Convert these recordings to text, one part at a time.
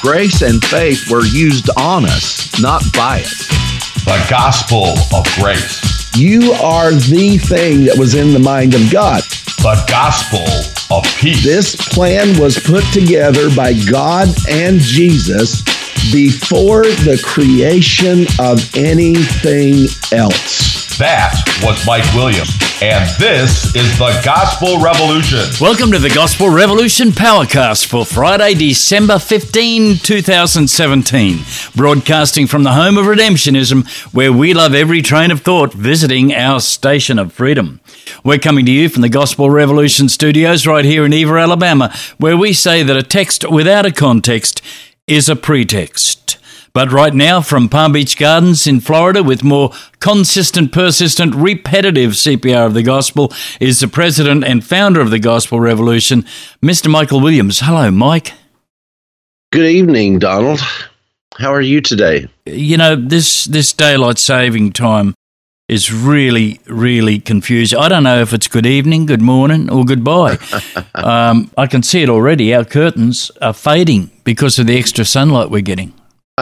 Grace and faith were used on us, not by us. The gospel of grace. You are the thing that was in the mind of God. The gospel of peace. This plan was put together by God and Jesus before the creation of anything else. That was Mike Williams, and this is the Gospel Revolution. Welcome to the Gospel Revolution Powercast for Friday, December 15, 2017. Broadcasting from the home of redemptionism, where we love every train of thought visiting our station of freedom. We're coming to you from the Gospel Revolution studios right here in Eva, Alabama, where we say that a text without a context is a pretext. But right now, from Palm Beach Gardens in Florida, with more consistent, persistent, repetitive CPR of the gospel, is the president and founder of the Gospel Revolution, Mr. Michael Williams. Hello, Mike. Good evening, Donald. How are you today? You know, this daylight saving time is really, really confusing. I don't know if it's good evening, good morning, or goodbye. I can see it already. Our curtains are fading because of the extra sunlight we're getting.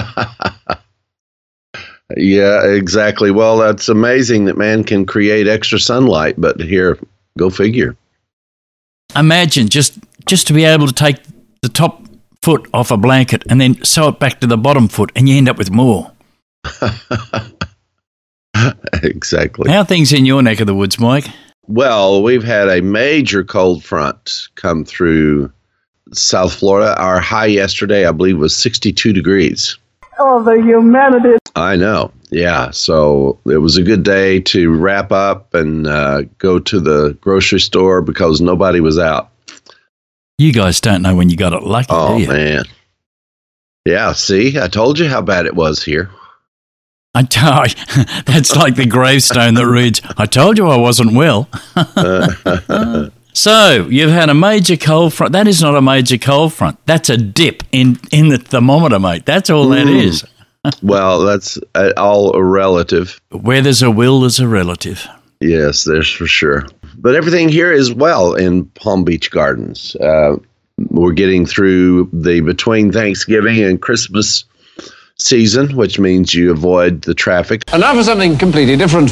Yeah, exactly. Well, that's amazing that man can create extra sunlight, but here, go figure. Imagine just to be able to take the top foot off a blanket and then sew it back to the bottom foot, and you end up with more. Exactly. How are things in your neck of the woods, Mike? Well, we've had a major cold front come through South Florida. Our high yesterday, I believe, was 62 degrees. Oh, the humanity. I know. Yeah. So it was a good day to wrap up and go to the grocery store because nobody was out. You guys don't know when you got it lucky, do you? Oh, man. Yeah. See, I told you how bad it was here. That's like the gravestone that reads, I told you I wasn't well. So, you've had a major cold front. That is not a major cold front. That's a dip in the thermometer, mate. That's all that is. Well, that's all a relative. Where there's a will, there's a relative. Yes, there's for sure. But everything here is well in Palm Beach Gardens. We're getting through the between Thanksgiving and Christmas season, which means you avoid the traffic. And now for something completely different.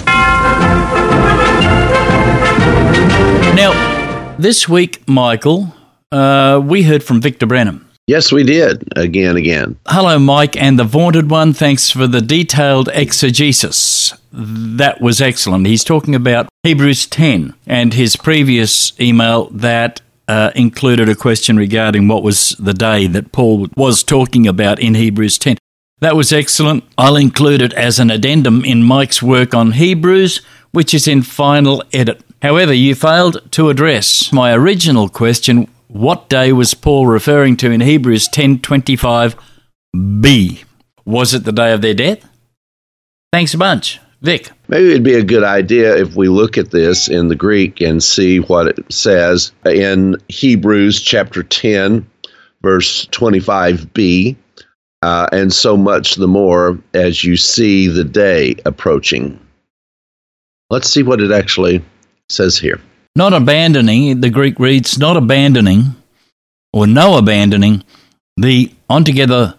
Now, this week, Michael, we heard from Victor Branham. Yes, we did. Again. Hello, Mike, and the vaunted one. Thanks for the detailed exegesis. That was excellent. He's talking about Hebrews 10 and his previous email that included a question regarding what was the day that Paul was talking about in Hebrews 10. That was excellent. I'll include it as an addendum in Mike's work on Hebrews, which is in final edit. However, you failed to address my original question, what day was Paul referring to in Hebrews 10:25b? Was it the day of their death? Thanks a bunch. Vic. Maybe it'd be a good idea if we look at this in the Greek and see what it says in Hebrews chapter 10, verse 25b, and so much the more as you see the day approaching. Let's see what it actually says here. Not abandoning, the Greek reads, not abandoning, or no abandoning, the altogether,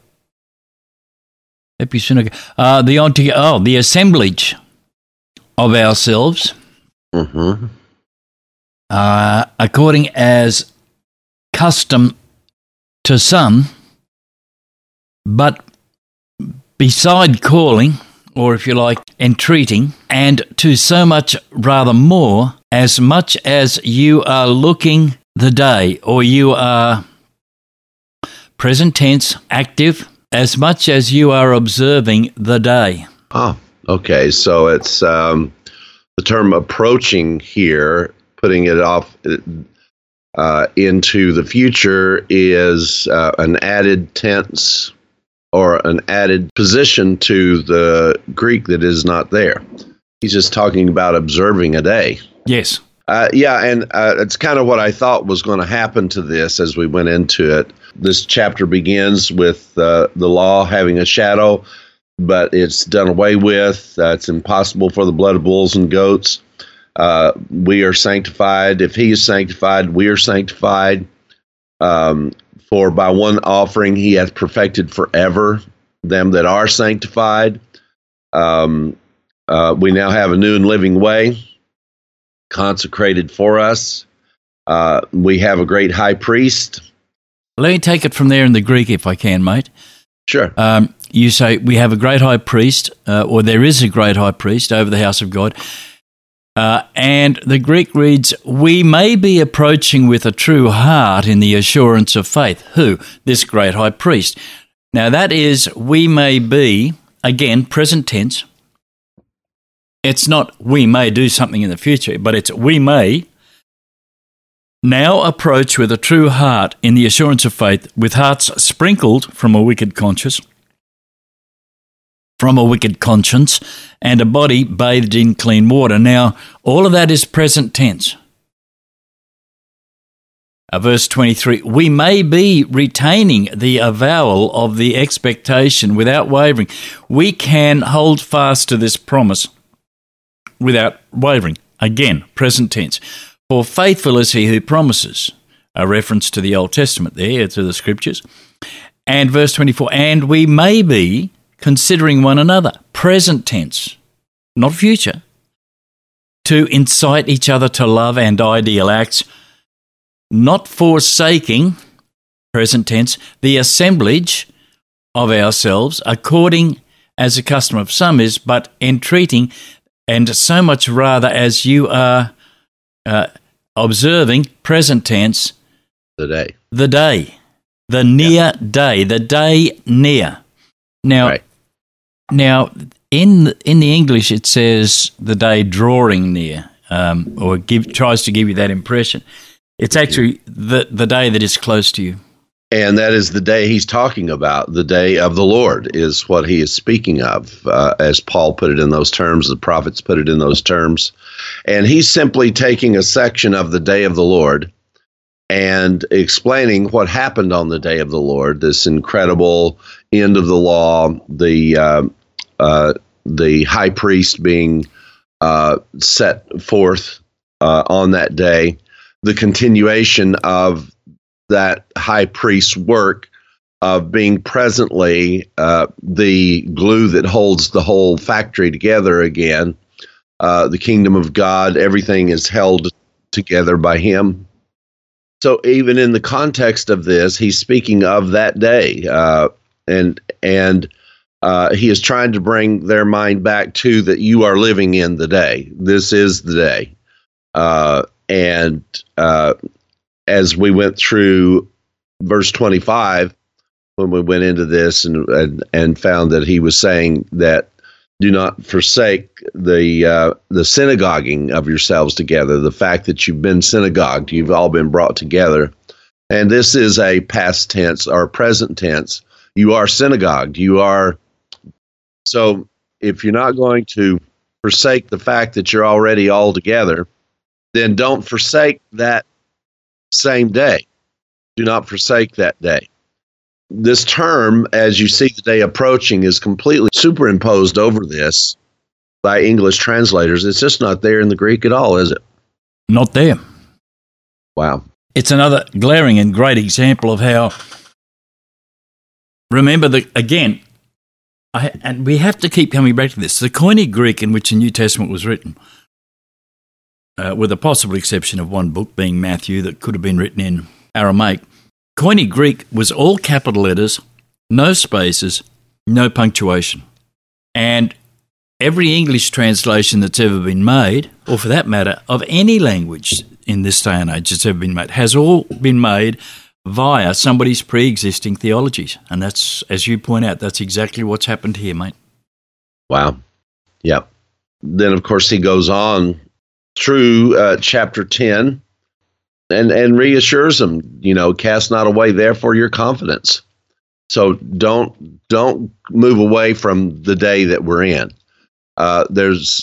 the assemblage of ourselves, according as custom to some, but beside calling, or if you like, entreating, and to so much rather more, as much as you are looking the day, or you are present tense, active, as much as you are observing the day. Oh, okay. So it's the term approaching here, putting it off into the future is an added tense or an added position to the Greek that is not there. He's just talking about observing a day. Yes. It's kind of what I thought was going to happen to this as we went into it. This chapter begins with the law having a shadow, but it's done away with. It's impossible for the blood of bulls and goats. We are sanctified. If he is sanctified, we are sanctified. For by one offering he hath perfected forever them that are sanctified. We now have a new and living way consecrated for us. We have a great high priest. Let me take it from there in the Greek, if I can, mate. Sure. You say we have a great high priest, or there is a great high priest over the house of God. And the Greek reads, we may be approaching with a true heart in the assurance of faith. Who? This great high priest. Now that is, we may be, again, present tense. It's not we may do something in the future, but it's we may now approach with a true heart in the assurance of faith, with hearts sprinkled from a wicked conscience, and a body bathed in clean water. Now, all of that is present tense. Verse 23, we may be retaining the avowal of the expectation without wavering. We can hold fast to this promise without wavering. Again, present tense. For faithful is he who promises, a reference to the Old Testament there, to the Scriptures. And verse 24, and we may be considering one another, present tense, not future, to incite each other to love and ideal acts, not forsaking, present tense, the assemblage of ourselves, according as the custom of some is, but entreating, and so much rather as you are observing, present tense, the day, the near day, the day near. Now, right. Now in the English it says the day drawing near, or tries to give you that impression. It's actually the day that is close to you. And that is the day he's talking about. The day of the Lord is what he is speaking of, as Paul put it in those terms, the prophets put it in those terms. And he's simply taking a section of the day of the Lord and explaining what happened on the day of the Lord, this incredible end of the law, the high priest being set forth on that day, the continuation of that high priest's work of being presently the glue that holds the whole factory together again. The kingdom of God, everything is held together by him. So even in the context of this, he's speaking of that day, and he is trying to bring their mind back to that you are living in the day. This is the day. As we went through verse 25, when we went into this and found that he was saying that do not forsake the synagoguing of yourselves together, the fact that you've been synagogued, you've all been brought together. And this is a past tense or present tense. You are synagogued. You are. So if you're not going to forsake the fact that you're already all together, then don't forsake that same day. Do not forsake that day. This term, as you see the day approaching, is completely superimposed over this by English translators. It's just not there in the Greek at all, is it? Not there. Wow. It's another glaring and great example of how, remember, again, and we have to keep coming back to this, the Koine Greek in which the New Testament was written, with a possible exception of one book, being Matthew, that could have been written in Aramaic. Koine Greek was all capital letters, no spaces, no punctuation. And every English translation that's ever been made, or for that matter, of any language in this day and age that's ever been made, has all been made via somebody's pre-existing theologies. And that's, as you point out, that's exactly what's happened here, mate. Wow. Yeah. Then, of course, he goes on through chapter 10 and reassures them, cast not away, therefore, your confidence. So don't move away from the day that we're in. There's,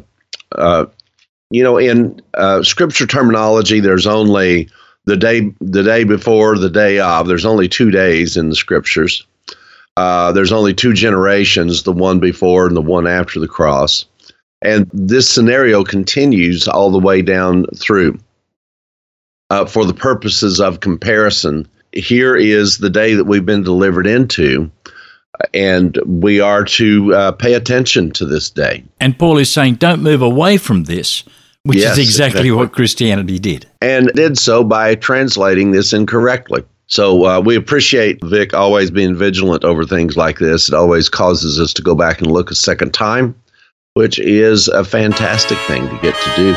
in scripture terminology, there's only the day before, the day of. There's only 2 days in the scriptures. There's only 2 generations, the one before and the one after the cross. And this scenario continues all the way down through. For the purposes of comparison, here is the day that we've been delivered into, and we are to pay attention to this day. And Paul is saying, don't move away from this, which is exactly what Christianity did. And did so by translating this incorrectly. So we appreciate Vic always being vigilant over things like this. It always causes us to go back and look a second time, which is a fantastic thing to get to do.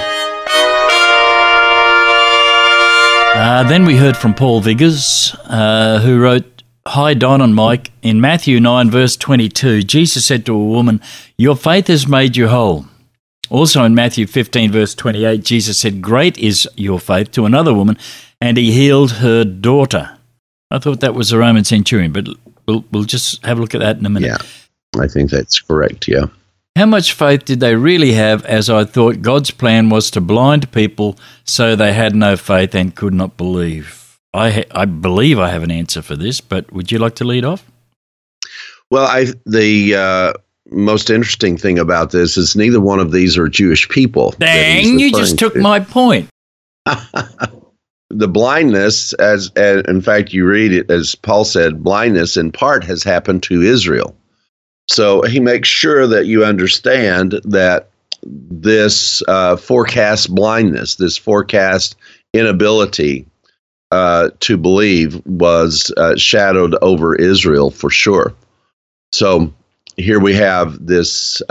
Then we heard from Paul Viggers, who wrote, Hi, Don and Mike. In Matthew 9, verse 22, Jesus said to a woman, your faith has made you whole. Also in Matthew 15, verse 28, Jesus said, great is your faith, to another woman, and he healed her daughter. I thought that was a Roman centurion, but we'll just have a look at that in a minute. Yeah, I think that's correct, yeah. How much faith did they really have, as I thought God's plan was to blind people so they had no faith and could not believe? I believe I have an answer for this, but would you like to lead off? Well, the most interesting thing about this is neither one of these are Jewish people. Dang, you just took my point. The blindness, as in fact you read it, as Paul said, blindness in part has happened to Israel. So he makes sure that you understand that this forecast blindness, this forecast inability to believe was shadowed over Israel for sure. So here we have this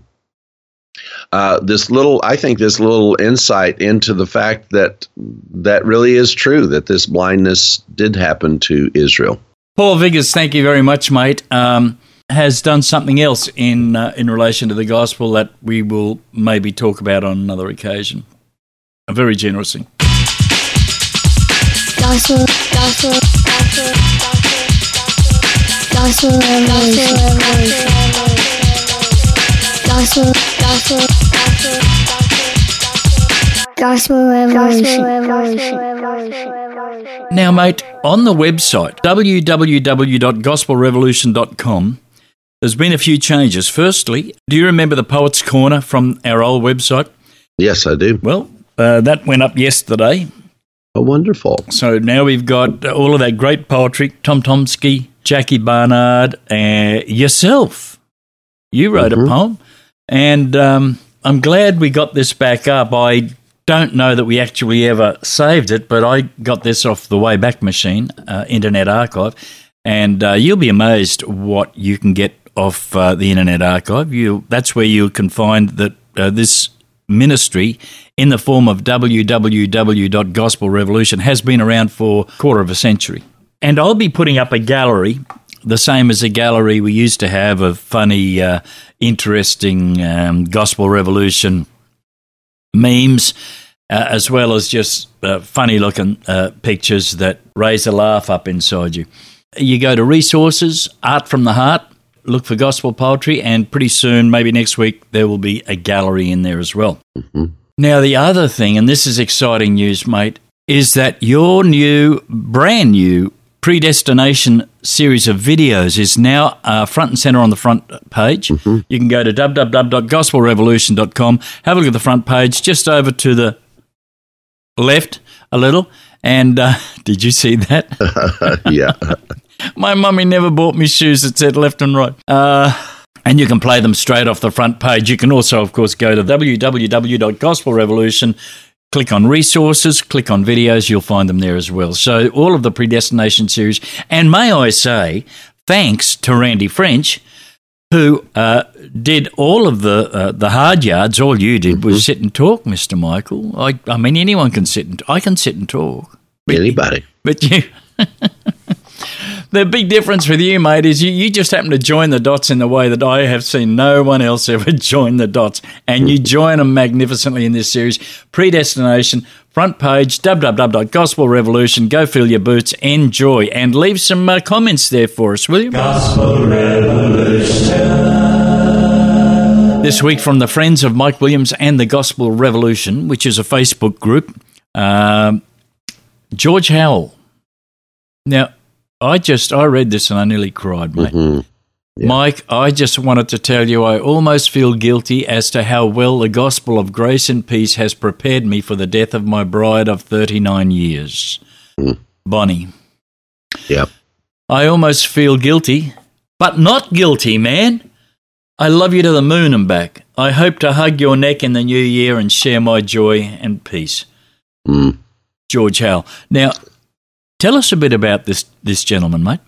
this little insight into the fact that really is true, that this blindness did happen to Israel. Paul Viggers, thank you very much, mate. Has done something else in relation to the gospel that we will maybe talk about on another occasion. Very generously. Gospel Revolution. Now, mate, on the website, www.gospelrevolution.com, there's been a few changes. Firstly, do you remember the Poets' Corner from our old website? Yes, I do. Well, that went up yesterday. Oh, wonderful. So now we've got all of that great poetry, Tom Tomsky, Jackie Barnard, and yourself. You wrote a poem. And I'm glad we got this back up. I don't know that we actually ever saved it, but I got this off the Wayback Machine, Internet Archive, and you'll be amazed what you can get off the Internet Archive. That's where you can find that this ministry in the form of www.gospelrevolution has been around for a quarter of a century. And I'll be putting up a gallery, the same as a gallery we used to have of funny, interesting Gospel Revolution memes, as well as just funny-looking pictures that raise a laugh up inside you. You go to Resources, Art from the Heart, look for gospel poetry, and pretty soon, maybe next week, there will be a gallery in there as well. Mm-hmm. Now, the other thing, and this is exciting news, mate, is that your brand new Predestination series of videos is now front and center on the front page. Mm-hmm. You can go to www.gospelrevolution.com, have a look at the front page, just over to the left a little, and did you see that? Yeah. My mummy never bought me shoes that said left and right. And you can play them straight off the front page. You can also, of course, go to www.gospelrevolution, click on Resources, click on Videos, you'll find them there as well. So all of the Predestination series. And may I say, thanks to Randy French, who did all of the hard yards. All you did was sit and talk, Mr. Michael. I mean, anyone can I can sit and talk. Anybody. But you... The big difference with you, mate, is you just happen to join the dots in the way that I have seen no one else ever join the dots. And you join them magnificently in this series. Predestination, front page, www.gospelrevolution. Go fill your boots, enjoy, and leave some comments there for us, will you? Gospel Revolution. This week from the Friends of Mike Williams and the Gospel Revolution, which is a Facebook group, George Howell. Now, I read this and I nearly cried, mate. Mm-hmm. Yeah. Mike, I just wanted to tell you I almost feel guilty as to how well the gospel of grace and peace has prepared me for the death of my bride of 39 years. Mm. Bonnie. Yeah. I almost feel guilty, but not guilty, man. I love you to the moon and back. I hope to hug your neck in the new year and share my joy and peace. George Howell. Now, tell us a bit about this gentleman, mate.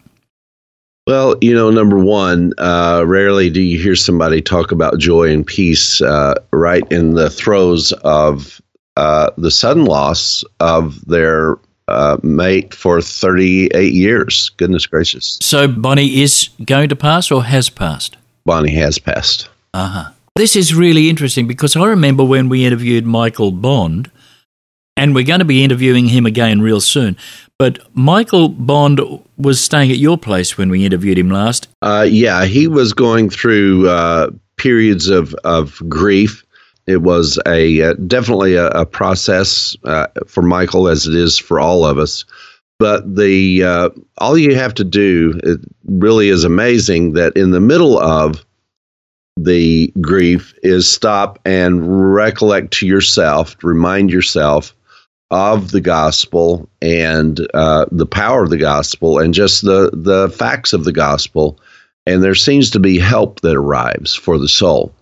Well, number one, rarely do you hear somebody talk about joy and peace right in the throes of the sudden loss of their mate for 38 years. Goodness gracious. So Bonnie is going to pass or has passed? Bonnie has passed. This is really interesting because I remember when we interviewed Michael Bond, and we're going to be interviewing him again real soon, but Michael Bond was staying at your place when we interviewed him last. Yeah, he was going through periods of grief. It was definitely a process for Michael, as it is for all of us. But all you have to do, it really is amazing that in the middle of the grief is stop and recollect to yourself, remind yourself of the gospel and the power of the gospel and just the facts of the gospel. And there seems to be help that arrives for the soul.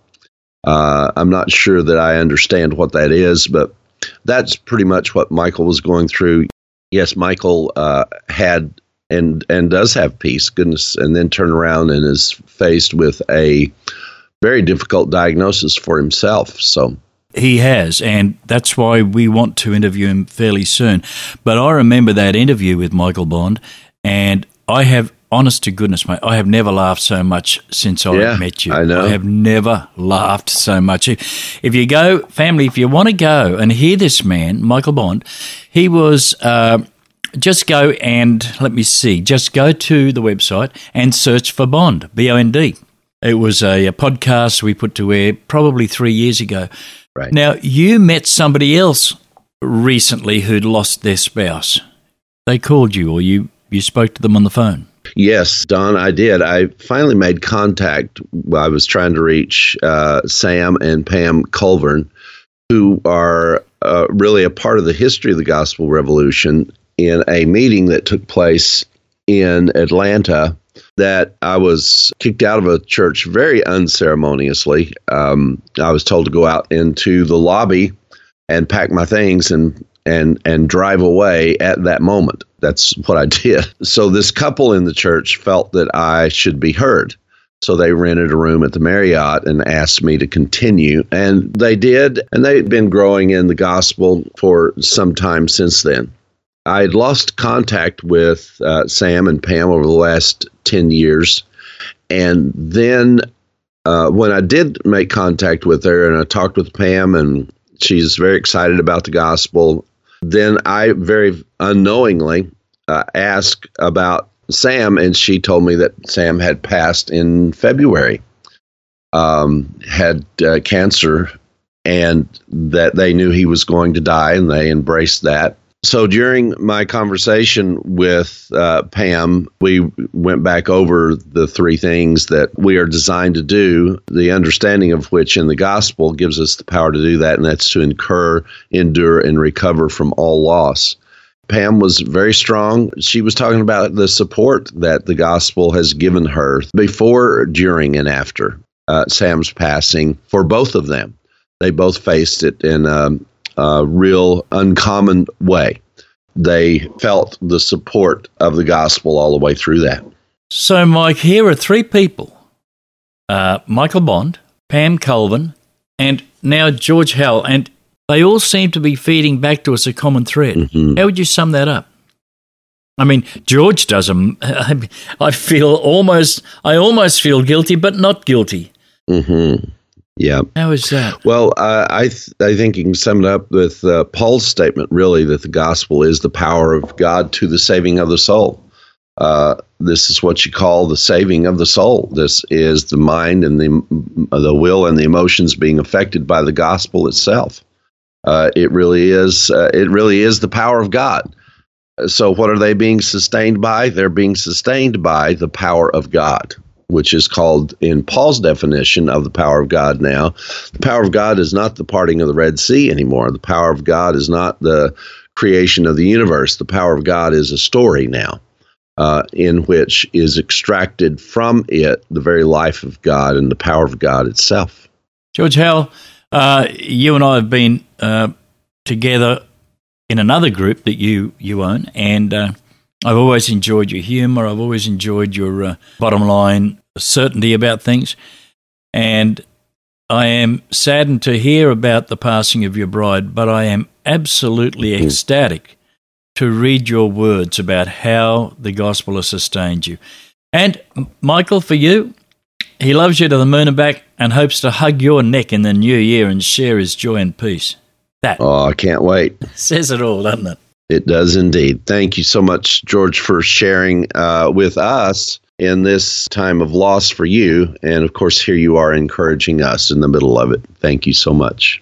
I'm not sure that I understand what that is, but that's pretty much what Michael was going through. Yes, Michael had and does have peace, goodness, and then turn around and is faced with a very difficult diagnosis for himself. So he has, and that's why we want to interview him fairly soon. But I remember that interview with Michael Bond, and I have, honest to goodness, mate, I have never laughed so much since I met you. I know. I have never laughed so much. If you go, family, if you want to go and hear this man, Michael Bond, he was, just go and, just go to the website and search for Bond, B-O-N-D. It was a podcast we put to air probably 3 years ago. Right. Now, you met somebody else recently who'd lost their spouse. They called you or you spoke to them on the phone. Yes, Don, I did. I finally made contact. I was trying to reach Sam and Pam Colburn, who are really a part of the history of the Gospel Revolution, in a meeting that took place in Atlanta that I was kicked out of a church very unceremoniously. I was told to go out into the lobby and pack my things and drive away at that moment. That's what I did. So this couple in the church felt that I should be heard. So they rented a room at the Marriott and asked me to continue. And they did. And they'd been growing in the gospel for some time since then. I had lost contact with Sam and Pam over the last 10 years. And then when I did make contact with her and I talked with Pam and she's very excited about the gospel, then I very unknowingly asked about Sam, and she told me that Sam had passed in February, had cancer, and that they knew he was going to die, and they embraced that. So during my conversation with Pam, we went back over the three things that we are designed to do, the understanding of which in the gospel gives us the power to do that, and that's to incur, endure, and recover from all loss. Pam was very strong. She was talking about the support that the gospel has given her before, during, and after Sam's passing for both of them. They both faced it in a real uncommon way. They felt the support of the gospel all the way through that. So, Mike, here are three people, Michael Bond, Pam Colburn, and now George Howell, and they all seem to be feeding back to us a common thread. Mm-hmm. How would you sum that up? I mean, George doesn't. I almost feel guilty, but not guilty. Mm-hmm. Yeah. How is that? Well, I think you can sum it up with Paul's statement, really, that the gospel is the power of God to the saving of the soul. This is what you call the saving of the soul. This is the mind and the will and the emotions being affected by the gospel itself. It really is the power of God. So what are they being sustained by? They're being sustained by the power of God, which is called, in Paul's definition of the power of God now, the power of God is not the parting of the Red Sea anymore. The power of God is not the creation of the universe. The power of God is a story now. in which is extracted from it the very life of God and the power of God itself. George Howell, you and I have been together in another group that you own, and I've always enjoyed your humour. I've always enjoyed your bottom line certainty about things, and I am saddened to hear about the passing of your bride, but I am absolutely ecstatic to read your words about how the gospel has sustained you. And Michael, for you, he loves you to the moon and back and hopes to hug your neck in the new year and share his joy and peace. That I can't wait. Says it all, doesn't it? It does indeed. Thank you so much, George, for sharing with us in this time of loss for you. And of course, here you are encouraging us in the middle of it. Thank you so much.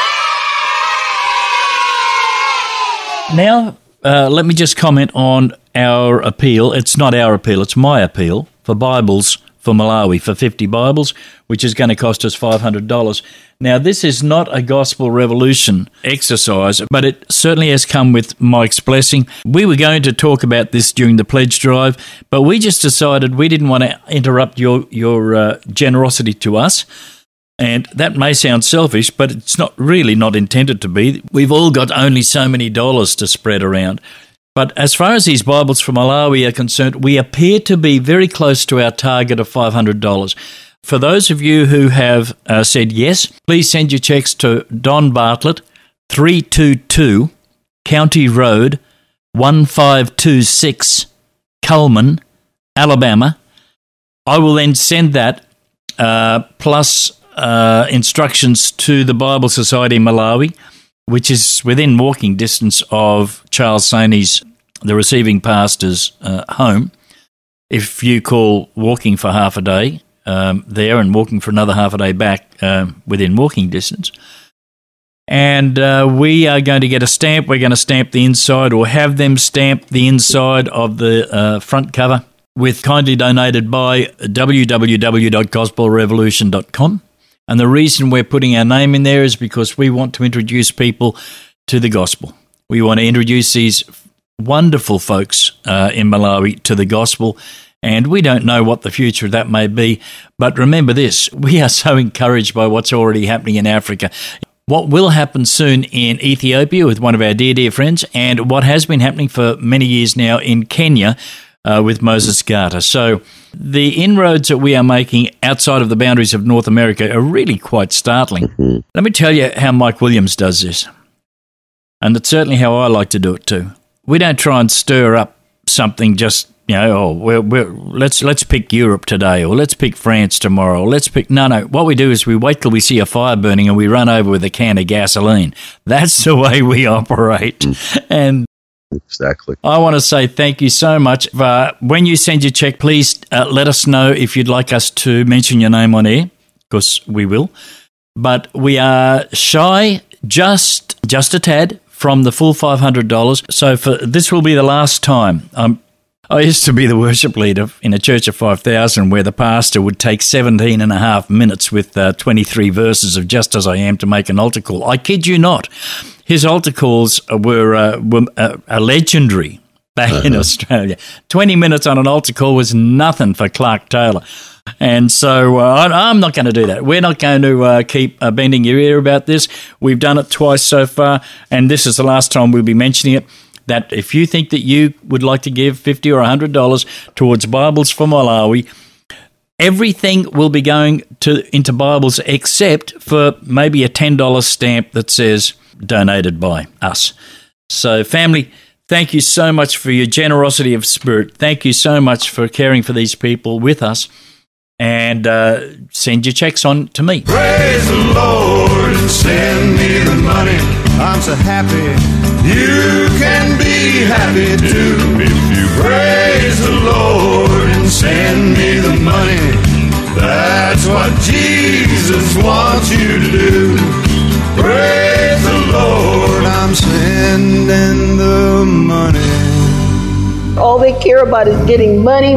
Now, let me just comment on our appeal. It's not our appeal, it's my appeal for Bibles for Malawi, for 50 Bibles, which is going to cost us $500. Now, this is not a gospel revolution exercise, but it certainly has come with Mike's blessing. We were going to talk about this during the pledge drive, but we just decided we didn't want to interrupt your generosity to us. And that may sound selfish, but it's not intended to be. We've all got only so many dollars to spread around. But as far as these Bibles from Malawi are concerned, we appear to be very close to our target of $500. For those of you who have said yes, please send your checks to Don Bartlett, 322 County Road, 1526, Cullman, Alabama. I will then send that plus instructions to the Bible Society in Malawi, which is within walking distance of Charles Saney's, the receiving pastor's home. If you call walking for half a day there and walking for another half a day back within walking distance. And we are going to get a stamp. We're going to stamp the inside or have them stamp the inside of the front cover with kindly donated by www.gospelrevolution.com. And the reason we're putting our name in there is because we want to introduce people to the gospel. We want to introduce these wonderful folks in Malawi to the gospel, and we don't know what the future of that may be. But remember this, we are so encouraged by what's already happening in Africa. What will happen soon in Ethiopia with one of our dear friends, and what has been happening for many years now in Kenya with Moses Gata. So the inroads that we are making outside of the boundaries of North America are really quite startling. Mm-hmm. Let me tell you how Mike Williams does this. And that's certainly how I like to do it too. We don't try and stir up something just, let's pick Europe today, or let's pick France tomorrow, or let's pick... No. What we do is we wait till we see a fire burning and we run over with a can of gasoline. That's the way we operate. Mm. And exactly. I want to say thank you so much. When you send your check, please let us know if you'd like us to mention your name on air, because we will. But we are shy just a tad from the full $500. So this will be the last time. I used to be the worship leader in a church of 5,000 where the pastor would take 17 and a half minutes with 23 verses of Just As I Am to make an altar call. I kid you not. His altar calls were legendary back in Australia. 20 minutes on an altar call was nothing for Clark Taylor. And so I'm not going to do that. We're not going to keep bending your ear about this. We've done it twice so far, and this is the last time we'll be mentioning it, that if you think that you would like to give $50 or $100 towards Bibles for Malawi, everything will be going into Bibles except for maybe a $10 stamp that says donated by us. So family, thank you so much for your generosity of spirit. Thank you so much for caring for these people with us. And send your checks on to me. Praise the Lord and send me the money. I'm so happy. You can be happy too. If you praise the Lord and send me the money, that's what Jesus wants you to do. Praise the Lord, I'm sending the money. All they care about is getting money.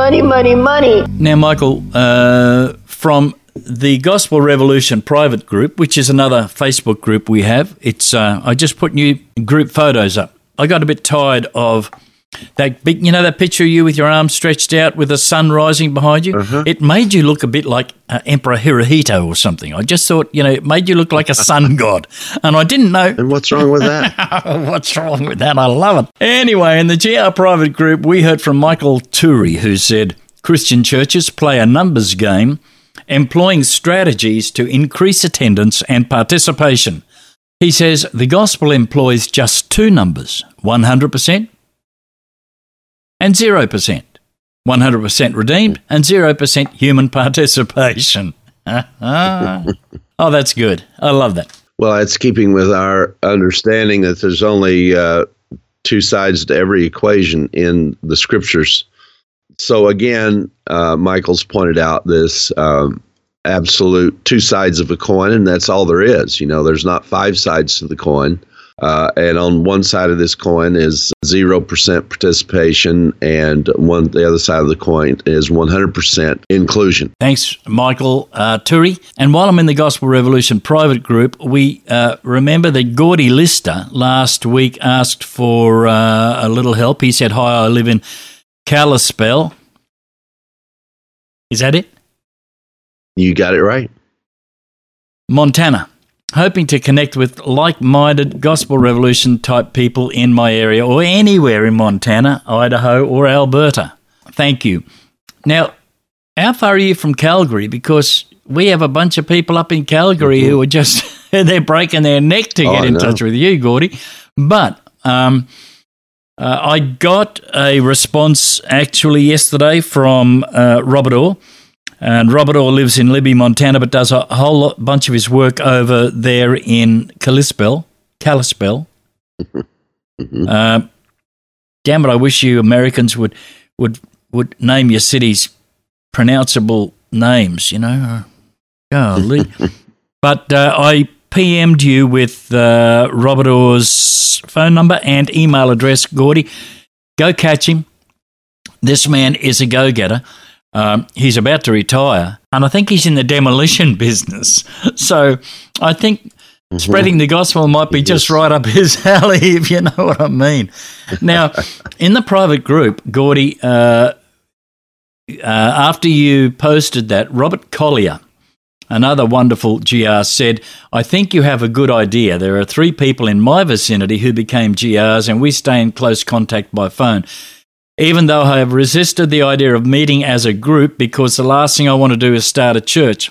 Now, Michael, from the Gospel Revolution private group, which is another Facebook group we have, it's I just put new group photos up. I got a bit tired of That big, that picture of you with your arms stretched out with the sun rising behind you, it made you look a bit like Emperor Hirohito or something. I just thought, it made you look like a sun god. And I didn't know. And what's wrong with that? What's wrong with that? I love it. Anyway, in the GR private group, we heard from Michael Turi, who said, Christian churches play a numbers game, employing strategies to increase attendance and participation. He says the gospel employs just two numbers, 100% and 0%. 100% redeemed and 0% human participation. Oh, that's good. I love that. Well, it's keeping with our understanding that there's only two sides to every equation in the scriptures. So again, Michael's pointed out this absolute two sides of a coin, and that's all there is. There's not five sides to the coin. And on one side of this coin is 0% participation, and the other side of the coin is 100% inclusion. Thanks, Michael Turi. And while I'm in the Gospel Revolution private group, we remember that Gordy Lister last week asked for a little help. He said, hi, I live in Kalispell. Is that it? You got it right. Montana. Hoping to connect with like-minded Gospel Revolution type people in my area or anywhere in Montana, Idaho, or Alberta. Thank you. Now, how far are you from Calgary? Because we have a bunch of people up in Calgary who are just, they're breaking their neck to get in touch with you, Gordy. But I got a response actually yesterday from Robert Orr. And Robert Orr lives in Libby, Montana, but does a whole bunch of his work over there in Kalispell. Damn it, I wish you Americans would name your cities pronounceable names, Golly. But I PM'd you with Robert Orr's phone number and email address, Gordy. Go catch him. This man is a go-getter. He's about to retire, and I think he's in the demolition business. So I think spreading the gospel might be just right up his alley, if you know what I mean. Now, in the private group, Gordy, after you posted that, Robert Collier, another wonderful GR, said, I think you have a good idea. There are 3 people in my vicinity who became GRs, and we stay in close contact by phone. Even though I have resisted the idea of meeting as a group because the last thing I want to do is start a church.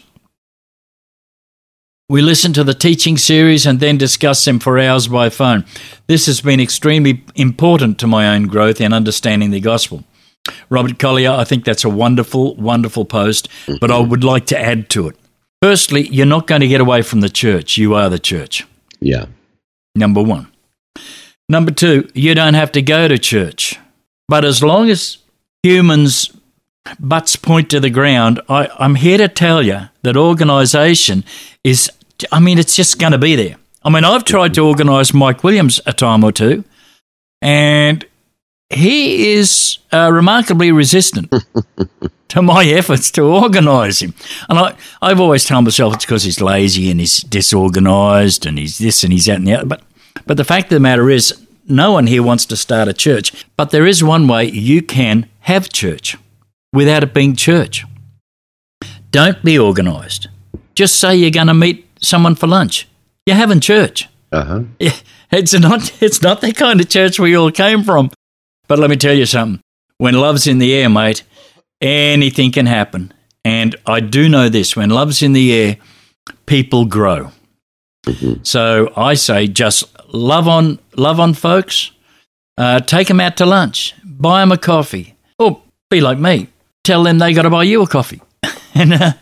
We listen to the teaching series and then discuss them for hours by phone. This has been extremely important to my own growth in understanding the gospel. Robert Collier, I think that's a wonderful, wonderful post, but I would like to add to it. Firstly, you're not going to get away from the church. You are the church. Yeah. Number 1. Number 2, you don't have to go to church. But as long as humans' butts point to the ground, I'm here to tell you that organisation is, it's just going to be there. I've tried to organise Mike Williams a time or two, and he is remarkably resistant to my efforts to organise him. And I've always told myself it's because he's lazy and he's disorganised and he's this and he's that and the other. But the fact of the matter is, no one here wants to start a church, but there is one way you can have church without it being church. Don't be organised. Just say you're going to meet someone for lunch. You're having church. Uh-huh. Yeah, it's not the kind of church we all came from. But let me tell you something. When love's in the air, mate, anything can happen. And I do know this. When love's in the air, people grow. Mm-hmm. So I say just love on folks, take them out to lunch, buy them a coffee, or be like me, tell them they got to buy you a coffee, and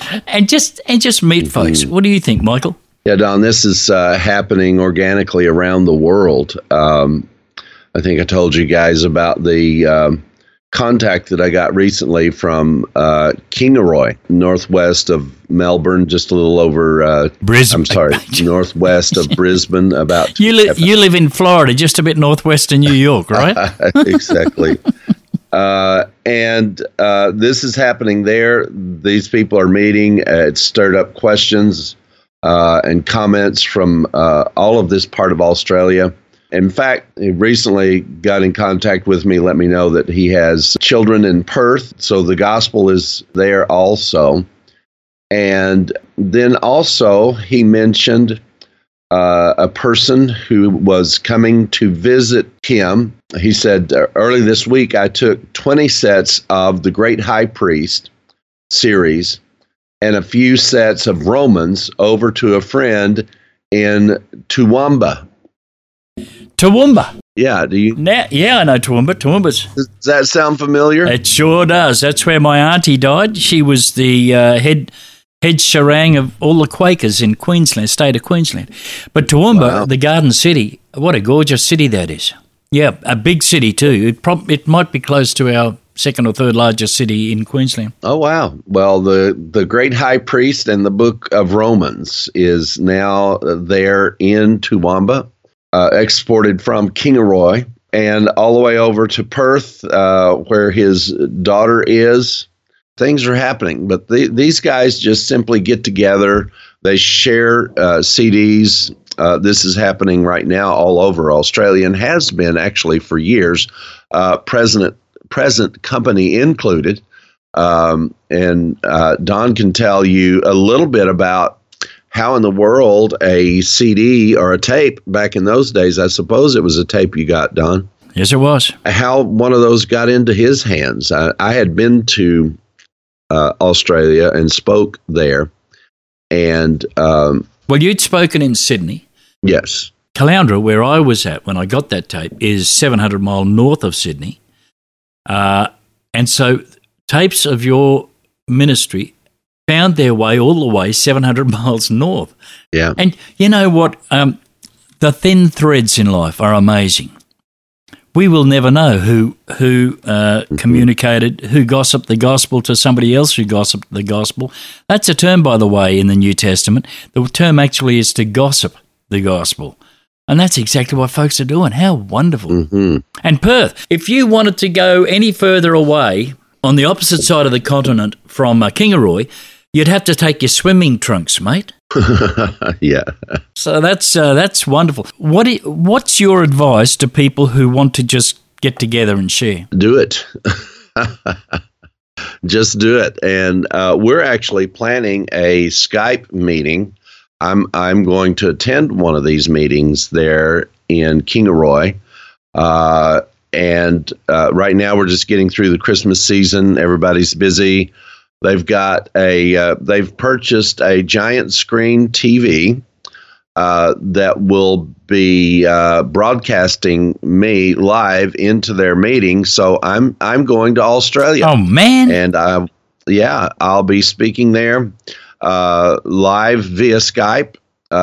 just meet folks. What do you think, Michael? Yeah, Don, this is happening organically around the world. I think I told you guys about the contact that I got recently from Kingaroy, northwest of Melbourne, just a little over Brisbane. I'm sorry, northwest of Brisbane. About you live in Florida, just a bit northwest of New York, right? Exactly. And this is happening there. These people are meeting. It stirred up questions and comments from all of this part of Australia. In fact, he recently got in contact with me, let me know that he has children in Perth, so the gospel is there also. And then also he mentioned a person who was coming to visit him. He said, early this week, I took 20 sets of the Great High Priest series and a few sets of Romans over to a friend in Toowoomba. Toowoomba. Yeah, do you? Yeah, I know Toowoomba. Toowoomba's. Does that sound familiar? It sure does. That's where my auntie died. She was the head Sharang of all the Quakers in Queensland, state of Queensland. But Toowoomba, the Garden City, what a gorgeous city that is. Yeah, a big city too. It might be close to our second or third largest city in Queensland. Oh, wow. Well, the Great High Priest and the Book of Romans is now there in Toowoomba, exported from Kingaroy, and all the way over to Perth, where his daughter is. Things are happening, but these guys just simply get together. They share CDs. This is happening right now all over Australia and has been actually for years, present company included. And Don can tell you a little bit about how in the world a CD or a tape back in those days, I suppose it was a tape you got, Don. Yes, it was. How one of those got into his hands. I had been to Australia and spoke there. And well, you'd spoken in Sydney. Yes. Caloundra, where I was at when I got that tape, is 700 mile north of Sydney. And so tapes of your ministry found their way all the way 700 miles north. Yeah. And you know what? The thin threads in life are amazing. We will never know who communicated, who gossiped the gospel to somebody else who gossiped the gospel. That's a term, by the way, in the New Testament. The term actually is to gossip the gospel. And that's exactly what folks are doing. How wonderful. Mm-hmm. And Perth, if you wanted to go any further away on the opposite side of the continent from Kingaroy, you'd have to take your swimming trunks, mate. Yeah. So that's wonderful. What's your advice to people who want to just get together and share? Do it. Just do it. And we're actually planning a Skype meeting. I'm going to attend one of these meetings there in Kingaroy. And right now we're just getting through the Christmas season. Everybody's busy. They've purchased a giant screen TV that will be broadcasting me live into their meeting. So I'm going to Australia. Oh man! And I'll be speaking there live via Skype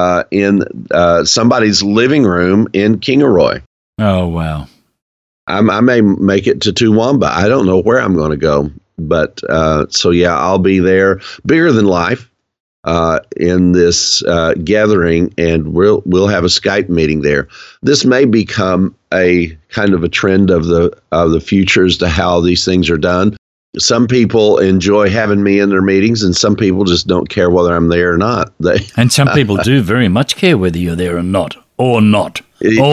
in somebody's living room in Kingaroy. Oh wow! I may make it to Toowoomba. I don't know where I'm going to go. But I'll be there, bigger than life, in this gathering, and we'll have a Skype meeting there. This may become a kind of a trend of the future as to how these things are done. Some people enjoy having me in their meetings, and some people just don't care whether I'm there or not. And some people do very much care whether you're there or not. Or not.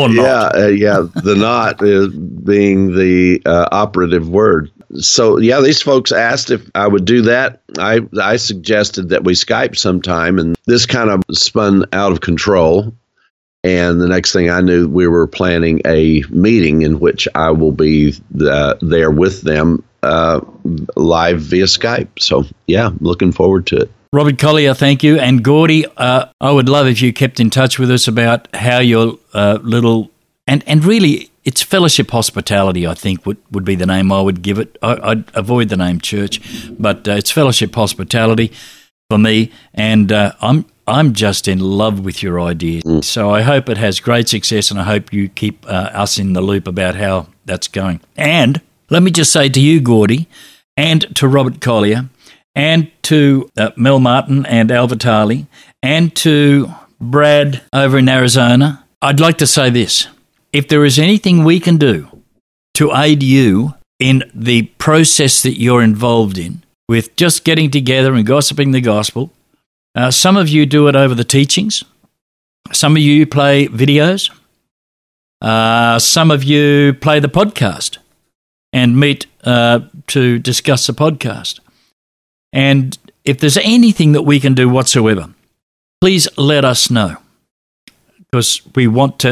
The not is being the operative word. So, these folks asked if I would do that. I suggested that we Skype sometime, and this kind of spun out of control. And the next thing I knew, we were planning a meeting in which I will be there with them live via Skype. So, looking forward to it. Robert Collier, thank you. And Gordy, I would love if you kept in touch with us about how your little... And really, it's Fellowship Hospitality, I think, would be the name I would give it. I'd avoid the name church, but it's Fellowship Hospitality for me, and I'm just in love with your ideas. So I hope it has great success, and I hope you keep us in the loop about how that's going. And let me just say to you, Gordy, and to Robert Collier, and to Mel Martin and Al Vitale, and to Brad over in Arizona, I'd like to say this. If there is anything we can do to aid you in the process that you're involved in, with just getting together and gossiping the gospel, some of you do it over the teachings, some of you play videos, Some of you play the podcast and meet to discuss the podcast. And if there's anything that we can do whatsoever, please let us know, because we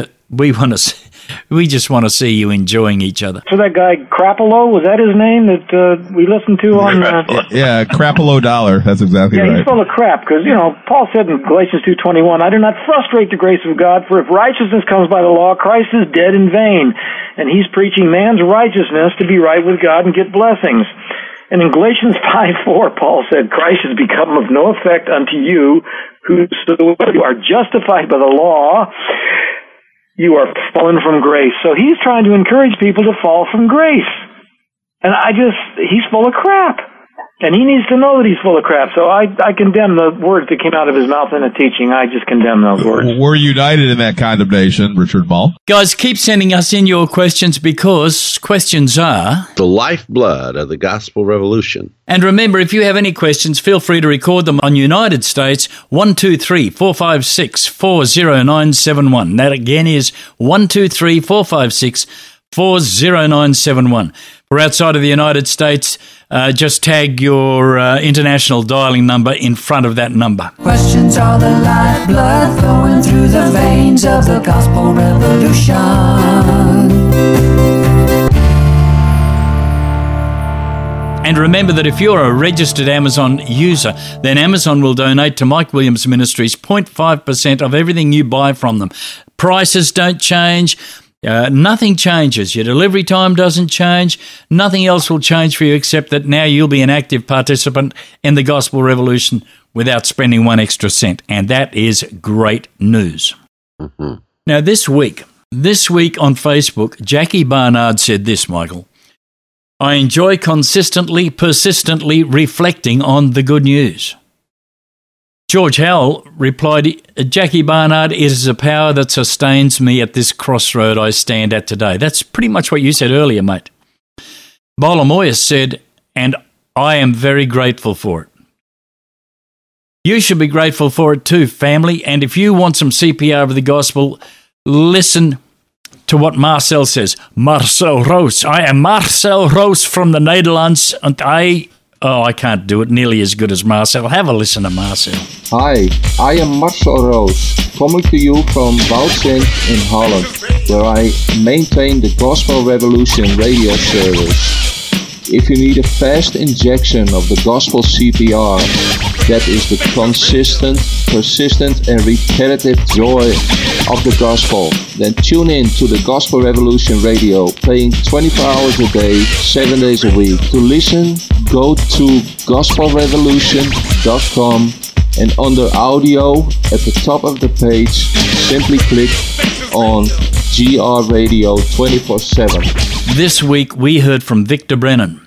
just want to see you enjoying each other. So that guy Crapolo, was that his name that we listened to on? Yeah, Crapolo Dollar. That's exactly right. Yeah, he's full of crap because Paul said in Galatians 2:21, "I do not frustrate the grace of God, for if righteousness comes by the law, Christ is dead in vain." And he's preaching man's righteousness to be right with God and get blessings. And in Galatians 5:4, Paul said, "Christ has become of no effect unto you, who are justified by the law, you are fallen from grace." So he's trying to encourage people to fall from grace. And he's full of crap. And he needs to know that he's full of crap. So I condemn the words that came out of his mouth in a teaching. I just condemn those words. We're united in that condemnation, Richard Ball. Guys, keep sending us in your questions, because questions are the lifeblood of the gospel revolution. And remember, if you have any questions, feel free to record them on United States 123-456-40971. That again is 123-456-40971. For outside of the United States, just tag your international dialing number in front of that number. Questions are the lifeblood flowing through the veins of the gospel revolution. And remember that if you're a registered Amazon user, then Amazon will donate to Mike Williams Ministries 0.5% of everything you buy from them. Prices don't change. Nothing changes. Your delivery time doesn't change. Nothing else will change for you except that now you'll be an active participant in the gospel revolution without spending one extra cent. And that is great news. Mm-hmm. Now, this week on Facebook, Jackie Barnard said this, Michael: "I enjoy persistently reflecting on the good news." George Howell replied, "Jackie Barnard, it is a power that sustains me at this crossroad I stand at today." That's pretty much what you said earlier, mate. Bolamoyas said, "And I am very grateful for it." You should be grateful for it too, family. And if you want some CPR of the gospel, listen to what Marcel says. Marcel Roos. "I am Marcel Roos from the Netherlands, and I can't do it nearly as good as Marcel." Have a listen to Marcel. Hi, I am Marcel Roos, coming to you from Bouwsint in Holland, where I maintain the Gospel Revolution radio service. If you need a fast injection of the gospel CPR, that is the consistent, persistent and repetitive joy of the gospel, then tune in to the Gospel Revolution Radio, playing 24 hours a day, 7 days a week. To listen, go to gospelrevolution.com, and under audio at the top of the page, simply click on GR Radio 24/7. This week we heard from Victor Brennan.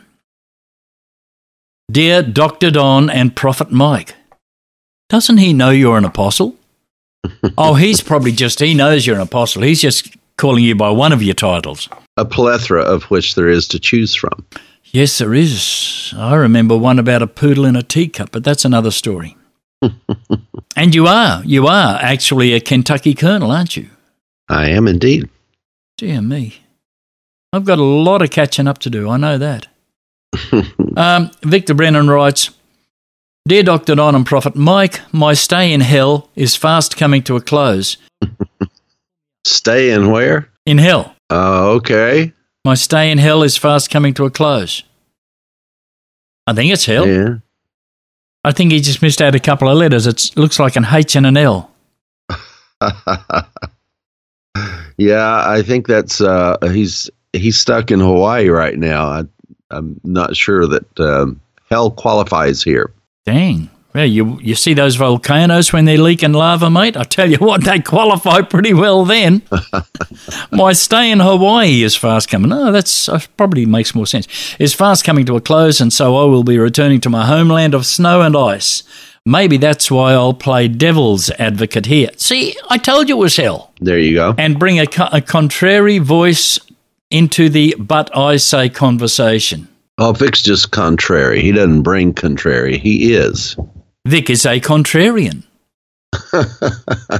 "Dear Dr. Don and Prophet Mike, doesn't he know you're an apostle?" Oh, he knows you're an apostle. He's just calling you by one of your titles. A plethora of which there is to choose from. Yes, there is. I remember one about a poodle in a teacup, but that's another story. And you are actually a Kentucky colonel, aren't you? I am indeed. Dear me. I've got a lot of catching up to do, I know that. Victor Brennan writes, "Dear Dr. Don and Prophet Mike, my stay in hell is fast coming to a close." Stay in where? In hell. Oh, okay. "My stay in hell is fast coming to a close." I think it's hell. Yeah. I think he just missed out a couple of letters. It looks like an H and an L. Yeah, I think that's he's stuck in Hawaii right now. I'm not sure that hell qualifies here. Dang. Well, you see those volcanoes when they're leaking lava, mate? I tell you what, they qualify pretty well then. My stay in Hawaii is fast coming. Oh, that probably makes more sense. Is fast coming to a close, and so I will be returning to my homeland of snow and ice. Maybe that's why I'll play devil's advocate here. See, I told you it was hell. There you go. And bring a contrary voice into the "but I say" conversation. Oh, Vic's just contrary. He doesn't bring contrary. He is. Vic is a contrarian.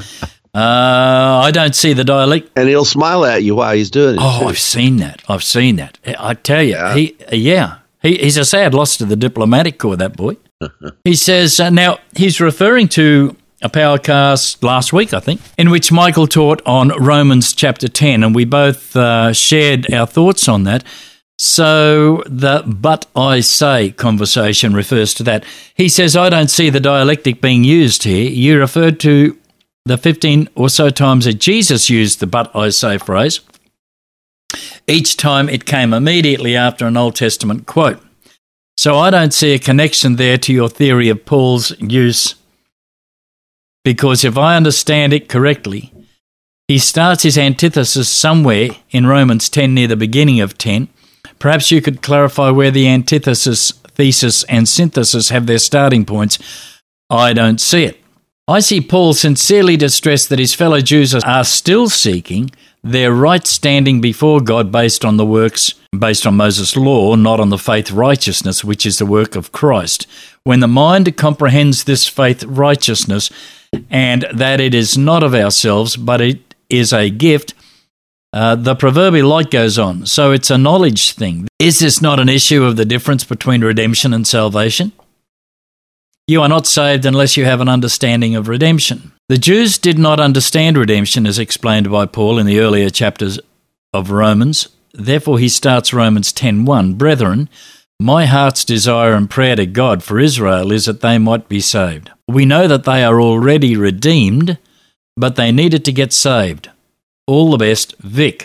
I don't see the dialect. And he'll smile at you while he's doing it. Oh, too. I've seen that. I tell you, he's a sad loss to the diplomatic corps, that boy. He says, now he's referring to a Powercast last week, I think, in which Michael taught on Romans chapter 10, and we both shared our thoughts on that. So the "but I say" conversation refers to that. He says, I don't see the dialectic being used here. You referred to the 15 or so times that Jesus used the "but I say" phrase. Each time it came immediately after an Old Testament quote. So I don't see a connection there to your theory of Paul's use, because if I understand it correctly, he starts his antithesis somewhere in Romans 10 near the beginning of 10. Perhaps you could clarify where the antithesis, thesis, and synthesis have their starting points. I don't see it. I see Paul sincerely distressed that his fellow Jews are still seeking their right standing before God based on the works, based on Moses' law, not on the faith righteousness, which is the work of Christ. When the mind comprehends this faith righteousness, and that it is not of ourselves, but it is a gift, the proverbial light goes on. So it's a knowledge thing. Is this not an issue of the difference between redemption and salvation? You are not saved unless you have an understanding of redemption. The Jews did not understand redemption as explained by Paul in the earlier chapters of Romans. Therefore, he starts Romans 10:1. Brethren, my heart's desire and prayer to God for Israel is that they might be saved. We know that they are already redeemed, but they needed to get saved. All the best, Vic.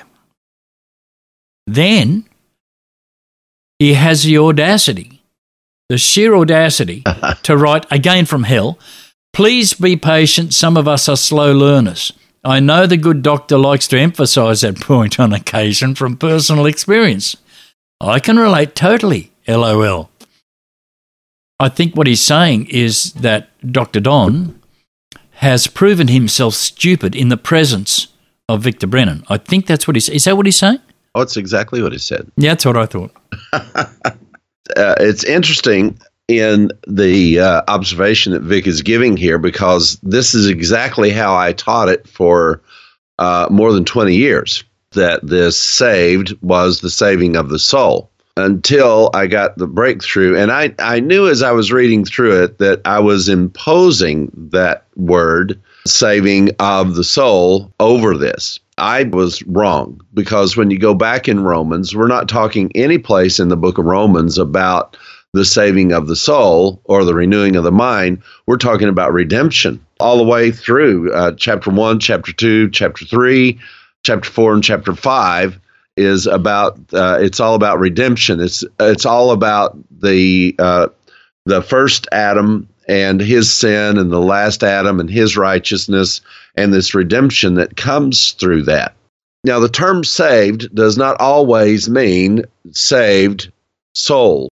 Then he has the audacity, the sheer audacity, to write, again from hell, please be patient, some of us are slow learners. I know the good doctor likes to emphasise that point on occasion from personal experience. I can relate totally, LOL. I think what he's saying is that Dr. Don has proven himself stupid in the presence of Victor Brennan. I think that's what he's... Is that what he's saying? Oh, it's exactly what he said. Yeah, that's what I thought. It's interesting in the observation that Vic is giving here, because this is exactly how I taught it for more than 20 years, that this saved was the saving of the soul, until I got the breakthrough. And I knew as I was reading through it that I was imposing that word, saving of the soul, over this. I was wrong, because when you go back in Romans, we're not talking any place in the book of Romans about the saving of the soul or the renewing of the mind. We're talking about redemption all the way through chapter 1, chapter 2, chapter 3, chapter 4, and chapter 5 is about, it's all about redemption. It's all about the first Adam and his sin, and the last Adam and his righteousness, and this redemption that comes through that. Now, the term saved does not always mean saved soul.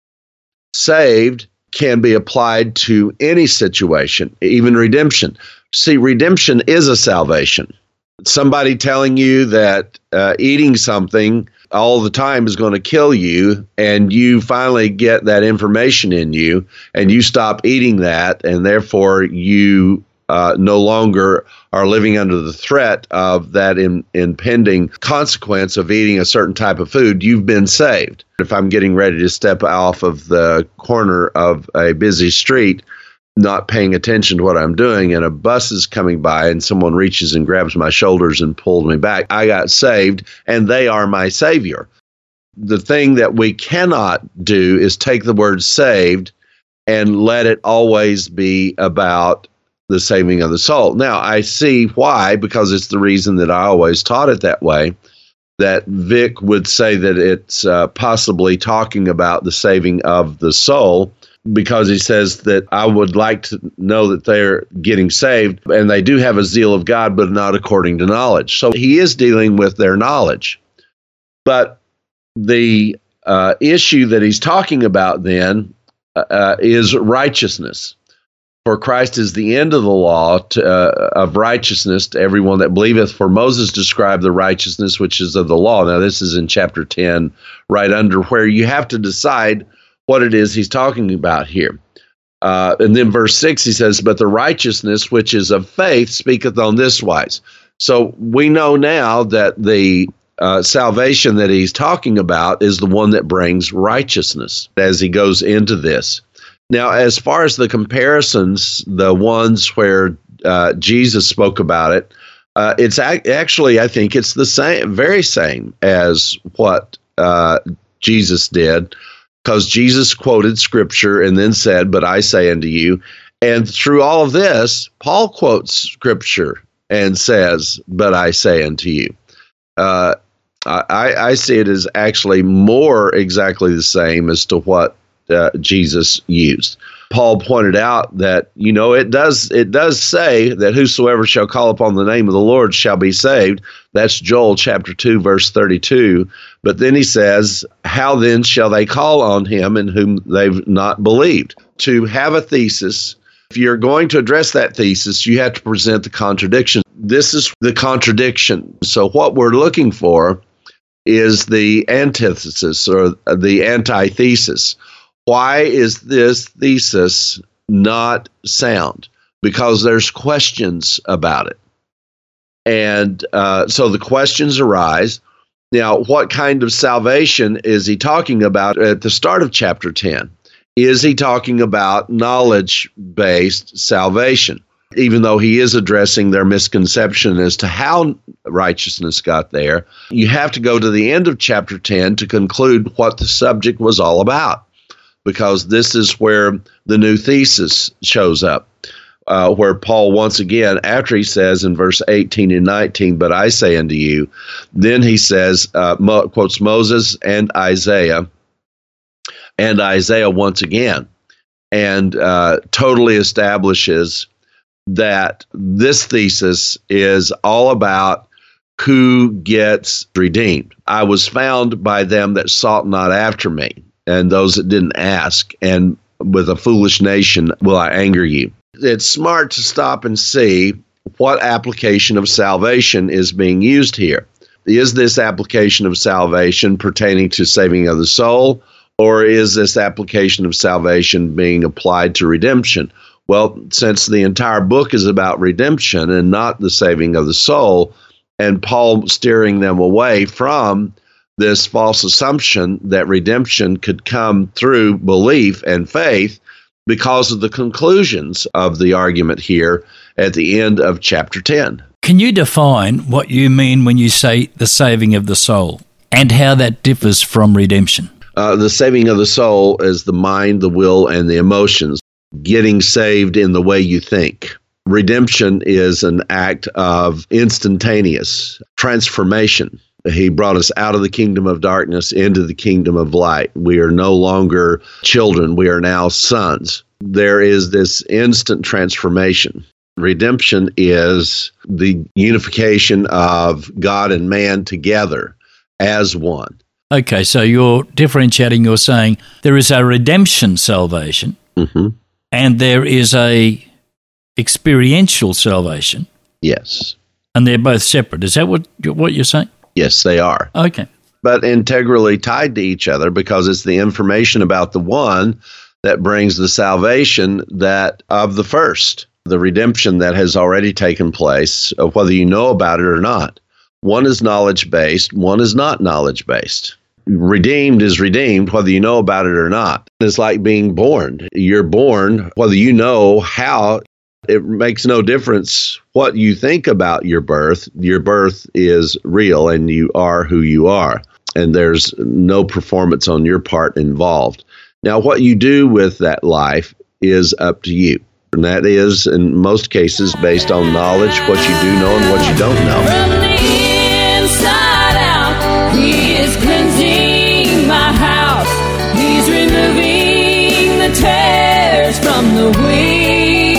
Saved can be applied to any situation, even redemption. See, redemption is a salvation. Somebody telling you that eating something all the time is going to kill you, and you finally get that information in you, and you stop eating that, and therefore you no longer are living under the threat of that impending consequence of eating a certain type of food. You've been saved. If I'm getting ready to step off of the corner of a busy street, not paying attention to what I'm doing, and a bus is coming by and someone reaches and grabs my shoulders and pulls me back, I got saved, and they are my Savior. The thing that we cannot do is take the word saved and let it always be about the saving of the soul. Now, I see why, because it's the reason that I always taught it that way, that Vic would say that it's possibly talking about the saving of the soul, because he says that I would like to know that they're getting saved, and they do have a zeal of God, but not according to knowledge. So he is dealing with their knowledge. But the issue that he's talking about then is righteousness. For Christ is the end of the law of righteousness to everyone that believeth. For Moses described the righteousness which is of the law. Now, this is in chapter 10, right under where you have to decide what it is he's talking about here. And then verse 6, he says, but the righteousness which is of faith speaketh on this wise. So we know now that the salvation that he's talking about is the one that brings righteousness as he goes into this. Now, as far as the comparisons, the ones where Jesus spoke about it, it's actually, I think it's the same, very same as what Jesus did, because Jesus quoted scripture and then said, but I say unto you. And through all of this, Paul quotes scripture and says, but I say unto you. I see it as actually more exactly the same as to what Jesus used. Paul pointed out that, it does say that whosoever shall call upon the name of the Lord shall be saved. That's Joel chapter 2, verse 32. But then he says, how then shall they call on him in whom they've not believed? To have a thesis, if you're going to address that thesis, you have to present the contradiction. This is the contradiction. So what we're looking for is the antithesis or the antithesis. Why is this thesis not sound? Because there's questions about it. And so the questions arise. Now, what kind of salvation is he talking about at the start of chapter 10? Is he talking about knowledge-based salvation? Even though he is addressing their misconception as to how righteousness got there, you have to go to the end of chapter 10 to conclude what the subject was all about, because this is where the new thesis shows up, where Paul, once again, after he says in verse 18 and 19, but I say unto you, then he says, quotes Moses and Isaiah once again, and totally establishes that this thesis is all about who gets redeemed. I was found by them that sought not after me, and those that didn't ask, and with a foolish nation will I anger you. It's smart to stop and see what application of salvation is being used here. Is this application of salvation pertaining to saving of the soul, or is this application of salvation being applied to redemption? Well, since the entire book is about redemption and not the saving of the soul, and Paul steering them away from this false assumption that redemption could come through belief and faith, because of the conclusions of the argument here at the end of chapter 10. Can you define what you mean when you say the saving of the soul and how that differs from redemption? The saving of the soul is the mind, the will, and the emotions, getting saved in the way you think. Redemption is an act of instantaneous transformation. He brought us out of the kingdom of darkness into the kingdom of light. We are no longer children. We are now sons. There is this instant transformation. Redemption is the unification of God and man together as one. Okay, so you're differentiating. You're saying there is a redemption salvation, and there is a experiential salvation. Yes. And they're both separate. Is that what you're saying? Yes, they are. Okay. But integrally tied to each other, because it's the information about the one that brings the salvation that of the first, the redemption that has already taken place, whether you know about it or not. One is knowledge-based, one is not knowledge-based. Redeemed is redeemed, whether you know about it or not. It's like being born. You're born, whether you know how. It makes no difference what you think about your birth. Your birth is real, and you are who you are. And there's no performance on your part involved. Now, what you do with that life is up to you. And that is, in most cases, based on knowledge, what you do know and what you don't know. From the inside out, he is cleansing my house. He's removing the tares from the wheat.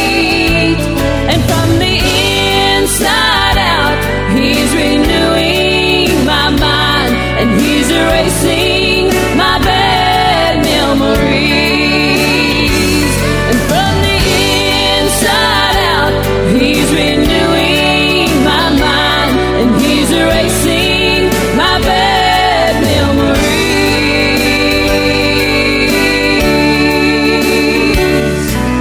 And from the inside out, he's renewing my mind. And he's erasing my bad memories. And from the inside out, he's renewing my mind. And he's erasing my bad memories.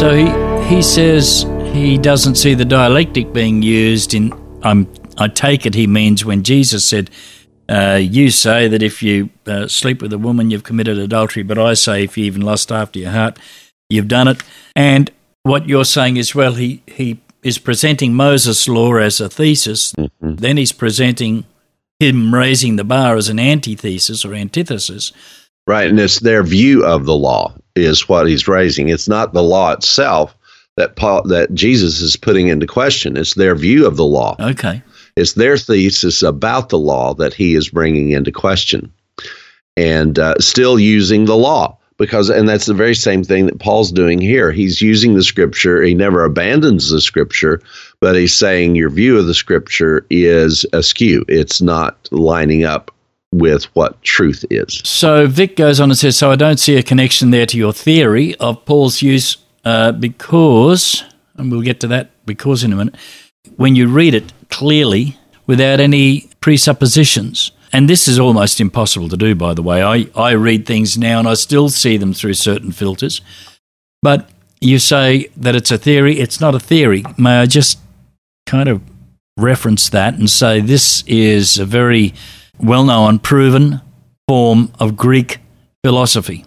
So he says he doesn't see the dialectic being used in, I take it he means when Jesus said, you say that if you sleep with a woman, you've committed adultery, but I say if you even lust after your heart, you've done it. And what you're saying is, well, he is presenting Moses' law as a thesis, then he's presenting him raising the bar as an antithesis or antithesis. Right, and it's their view of the law is what he's raising. It's not the law itself that Jesus is putting into question. It's their view of the law. Okay. It's their thesis about the law that he is bringing into question, and still using the law. And that's the very same thing that Paul's doing here. He's using the Scripture. He never abandons the Scripture, but he's saying your view of the Scripture is askew. It's not lining up with what truth is. So Vic goes on and says, so I don't see a connection there to your theory of Paul's use because, and we'll get to that because in a minute, when you read it clearly without any presuppositions. And this is almost impossible to do, by the way. I read things now and I still see them through certain filters. But you say that it's a theory. It's not a theory. May I just kind of reference that and say this is a very well-known, proven form of Greek philosophy.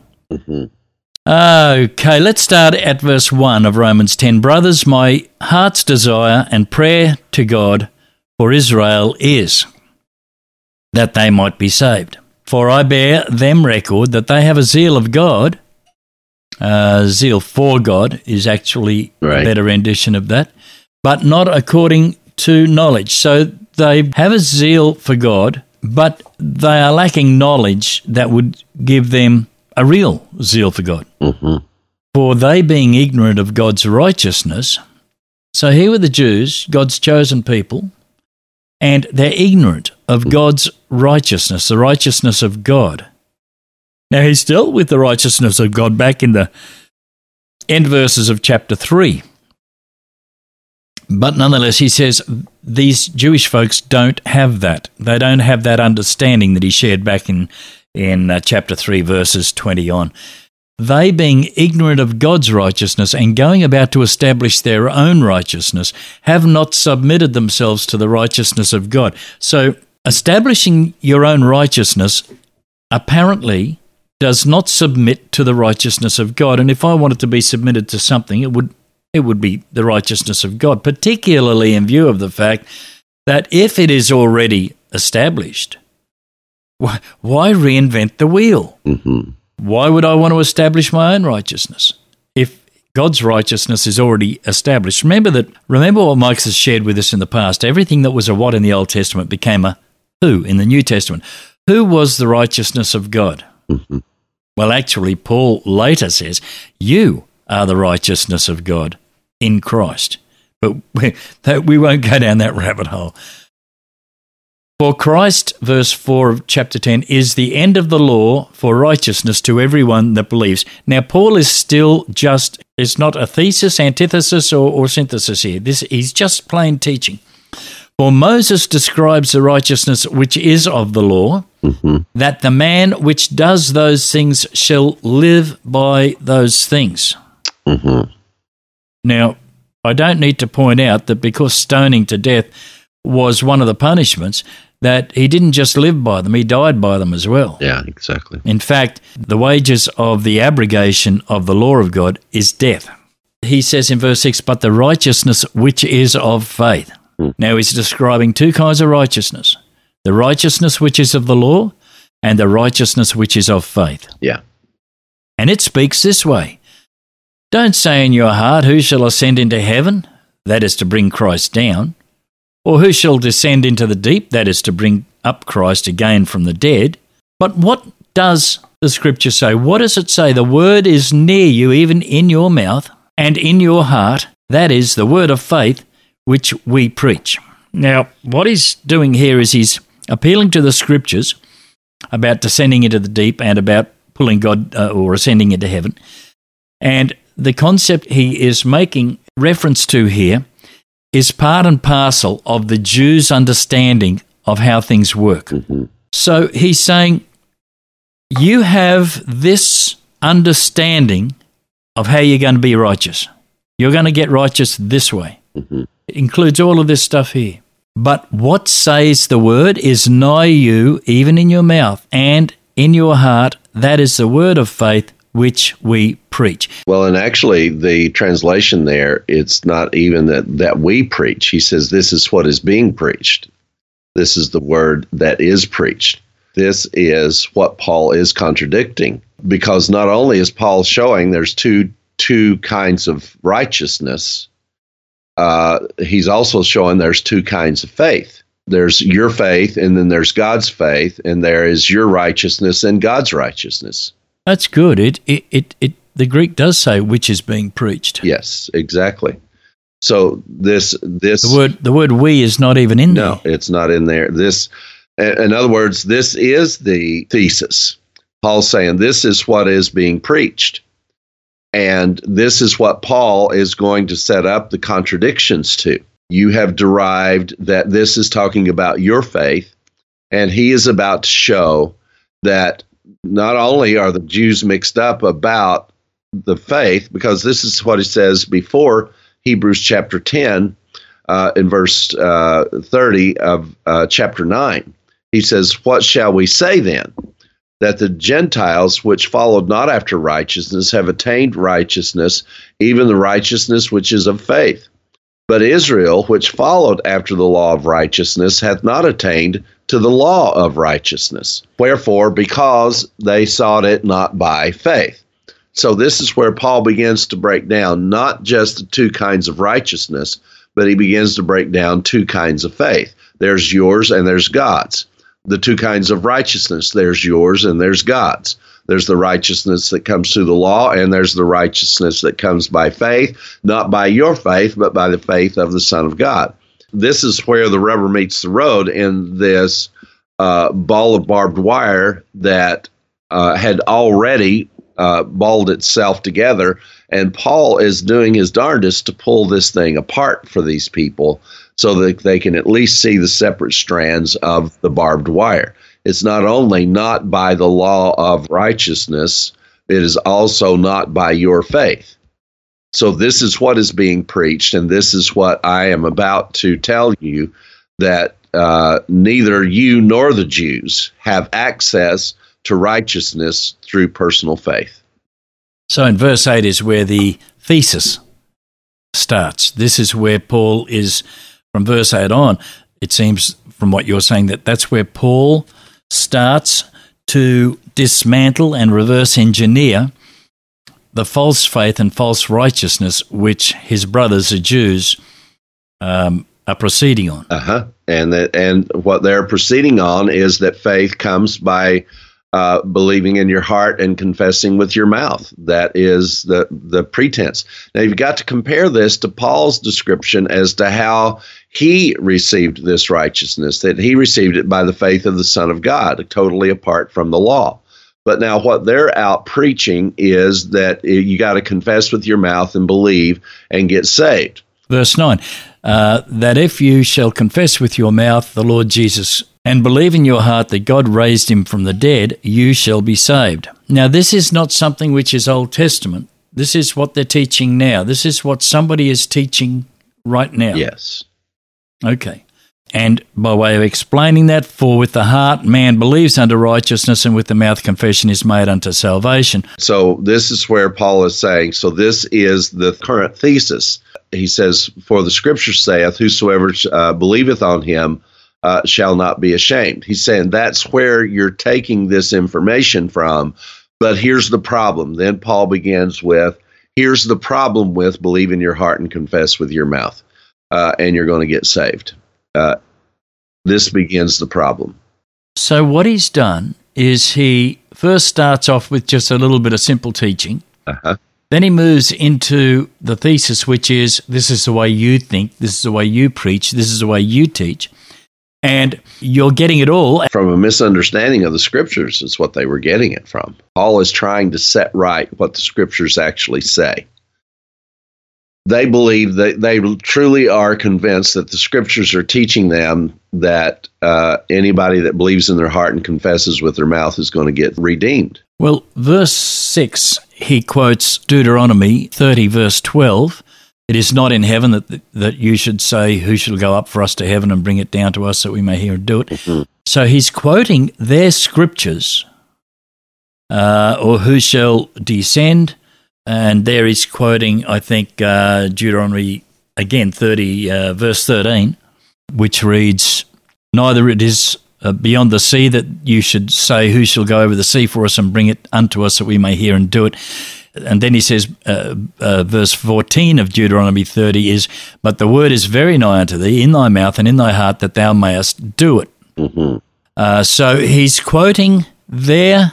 Okay, let's start at verse 1 of Romans 10. Brothers, my heart's desire and prayer to God for Israel is that they might be saved. For I bear them record that they have a zeal of God. Zeal for God is actually a better rendition of that, but not according to knowledge. So they have a zeal for God, but they are lacking knowledge that would give them a real zeal for God. For they being ignorant of God's righteousness, so here were the Jews, God's chosen people, and they're ignorant of God's righteousness, the righteousness of God. Now, he's dealt with the righteousness of God back in the end verses of chapter 3. But nonetheless, he says these Jewish folks don't have that. They don't have that understanding that he shared back in chapter 3, verses 20 on. They, being ignorant of God's righteousness and going about to establish their own righteousness, have not submitted themselves to the righteousness of God. So establishing your own righteousness apparently does not submit to the righteousness of God. And if I wanted to be submitted to something, it would be the righteousness of God, particularly in view of the fact that if it is already established, why reinvent the wheel? Why would I want to establish my own righteousness if God's righteousness is already established? Remember what Mike has shared with us in the past. Everything that was a what in the Old Testament became a who in the New Testament. Who was the righteousness of God? Well, actually, Paul later says, you are the righteousness of God in Christ. But we won't go down that rabbit hole. For Christ, verse 4 of chapter 10, is the end of the law for righteousness to everyone that believes. Now, Paul is still it's not a thesis, antithesis, or synthesis here. He's just plain teaching. For Moses describes the righteousness which is of the law, that the man which does those things shall live by those things. Now, I don't need to point out that because stoning to death was one of the punishments, that he didn't just live by them, he died by them as well. Yeah, exactly. In fact, the wages of the abrogation of the law of God is death. He says in verse 6, but the righteousness which is of faith. Now he's describing two kinds of righteousness. The righteousness which is of the law and the righteousness which is of faith. Yeah. And it speaks this way. Don't say in your heart, who shall ascend into heaven? That is to bring Christ down. Or who shall descend into the deep? That is to bring up Christ again from the dead. But what does the Scripture say? What does it say? The word is near you, even in your mouth and in your heart. That is the word of faith which we preach. Now, what he's doing here is he's appealing to the Scriptures about descending into the deep and about pulling God or ascending into heaven. And the concept he is making reference to here is part and parcel of the Jews' understanding of how things work. So he's saying, you have this understanding of how you're going to be righteous. You're going to get righteous this way. Mm-hmm. It includes all of this stuff here. But what says the word is nigh you, even in your mouth and in your heart. That is the word of faith which we preach. Well, and actually the translation there, it's not even that we preach. He says this is what is being preached. This is the word that is preached. This is what Paul is contradicting, because not only is Paul showing there's two kinds of righteousness, he's also showing there's two kinds of faith. There's your faith, and then there's God's faith, and there is your righteousness and God's righteousness. That's good. The Greek does say which is being preached. Yes, exactly. So this the word we is not even in there. No, it's not in there. This, in other words, this is the thesis. Paul's saying this is what is being preached. And this is what Paul is going to set up the contradictions to. You have derived that this is talking about your faith, and he is about to show that not only are the Jews mixed up about the faith, because this is what he says before Hebrews chapter 10, in verse 30 of chapter 9. He says, "What shall we say then? That the Gentiles which followed not after righteousness have attained righteousness, even the righteousness which is of faith. But Israel, which followed after the law of righteousness, hath not attained to the law of righteousness. Wherefore, because they sought it not by faith." So this is where Paul begins to break down not just the two kinds of righteousness, but he begins to break down two kinds of faith. There's yours and there's God's. The two kinds of righteousness, there's yours and there's God's. There's the righteousness that comes through the law, and there's the righteousness that comes by faith, not by your faith, but by the faith of the Son of God. This is where the rubber meets the road in this ball of barbed wire that had already balled itself together, and Paul is doing his darndest to pull this thing apart for these people so that they can at least see the separate strands of the barbed wire. It's not only not by the law of righteousness, it is also not by your faith. So this is what is being preached, and this is what I am about to tell you, that neither you nor the Jews have access to righteousness through personal faith. So in verse 8 is where the thesis starts. This is where Paul is, from verse 8 on, it seems from what you're saying that's where Paul starts to dismantle and reverse engineer the false faith and false righteousness which his brothers, the Jews, are proceeding on. And what they're proceeding on is that faith comes by believing in your heart and confessing with your mouth. That is the pretense. Now, you've got to compare this to Paul's description as to how he received this righteousness, that he received it by the faith of the Son of God, totally apart from the law. But now what they're out preaching is that you got to confess with your mouth and believe and get saved. Verse 9, that if you shall confess with your mouth the Lord Jesus and believe in your heart that God raised him from the dead, you shall be saved. Now, this is not something which is Old Testament. This is what they're teaching now. This is what somebody is teaching right now. Yes. Okay. And by way of explaining that, for with the heart man believes unto righteousness, and with the mouth confession is made unto salvation. So this is where Paul is saying, so this is the current thesis. He says, for the scripture saith, whosoever believeth on him shall not be ashamed. He's saying that's where you're taking this information from. But here's the problem. Then Paul begins with, here's the problem with believe in your heart and confess with your mouth, and you're going to get saved. This begins the problem. So what he's done is he first starts off with just a little bit of simple teaching. Then he moves into the thesis, which is this is the way you think, this is the way you preach, this is the way you teach. And you're getting it all from a misunderstanding of the scriptures is what they were getting it from. Paul is trying to set right what the scriptures actually say. They believe that they truly are convinced that the scriptures are teaching them that anybody that believes in their heart and confesses with their mouth is going to get redeemed. Well, verse 6, he quotes Deuteronomy 30, verse 12, It is not in heaven that you should say, who shall go up for us to heaven and bring it down to us that we may hear and do it. Mm-hmm. So he's quoting their scriptures, or who shall descend, and there he's quoting, I think, Deuteronomy, again, 30, verse 13, which reads, neither it is beyond the sea that you should say, who shall go over the sea for us and bring it unto us that we may hear and do it. And then he says, verse 14 of Deuteronomy 30 is, but the word is very nigh unto thee, in thy mouth and in thy heart, that thou mayest do it. Mm-hmm. So he's quoting their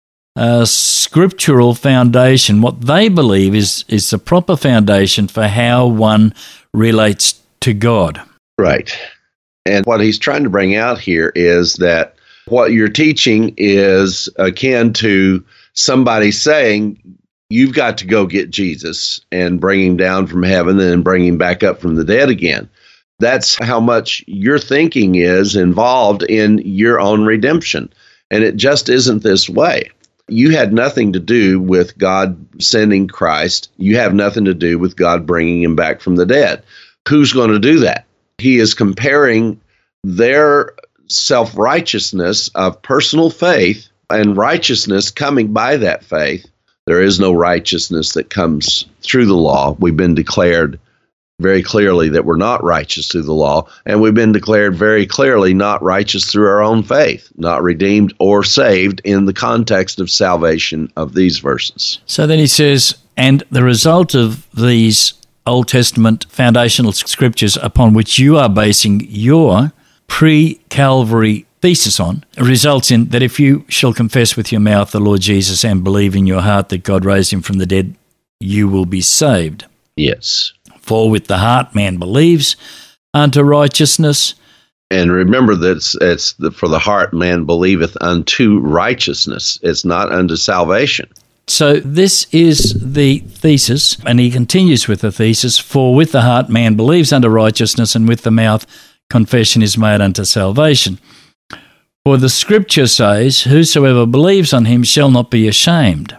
scriptural foundation. What they believe is the proper foundation for how one relates to God. Right. And what he's trying to bring out here is that what you're teaching is akin to somebody saying, you've got to go get Jesus and bring him down from heaven and then bring him back up from the dead again. That's how much your thinking is involved in your own redemption. And it just isn't this way. You had nothing to do with God sending Christ. You have nothing to do with God bringing him back from the dead. Who's going to do that? He is comparing their self-righteousness of personal faith and righteousness coming by that faith. There is no righteousness that comes through the law. We've been declared very clearly that we're not righteous through the law, and we've been declared very clearly not righteous through our own faith, not redeemed or saved in the context of salvation of these verses. So then he says, and the result of these Old Testament foundational scriptures upon which you are basing your pre-Calvary thesis on results in that if you shall confess with your mouth the Lord Jesus and believe in your heart that God raised him from the dead, you will be saved. Yes. For with the heart man believes unto righteousness. And remember that for the heart man believeth unto righteousness. It's not unto salvation. So this is the thesis, and he continues with the thesis, for with the heart man believes unto righteousness, and with the mouth confession is made unto salvation. For the scripture says, whosoever believes on him shall not be ashamed.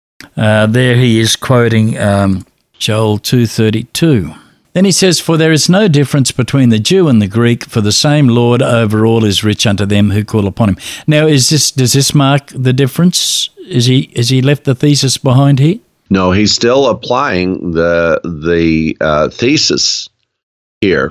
There he is quoting Joel 2:32. Then he says, for there is no difference between the Jew and the Greek, for the same Lord over all is rich unto them who call upon him. Now, does this mark the difference? Is he left the thesis behind here? No, he's still applying the thesis here.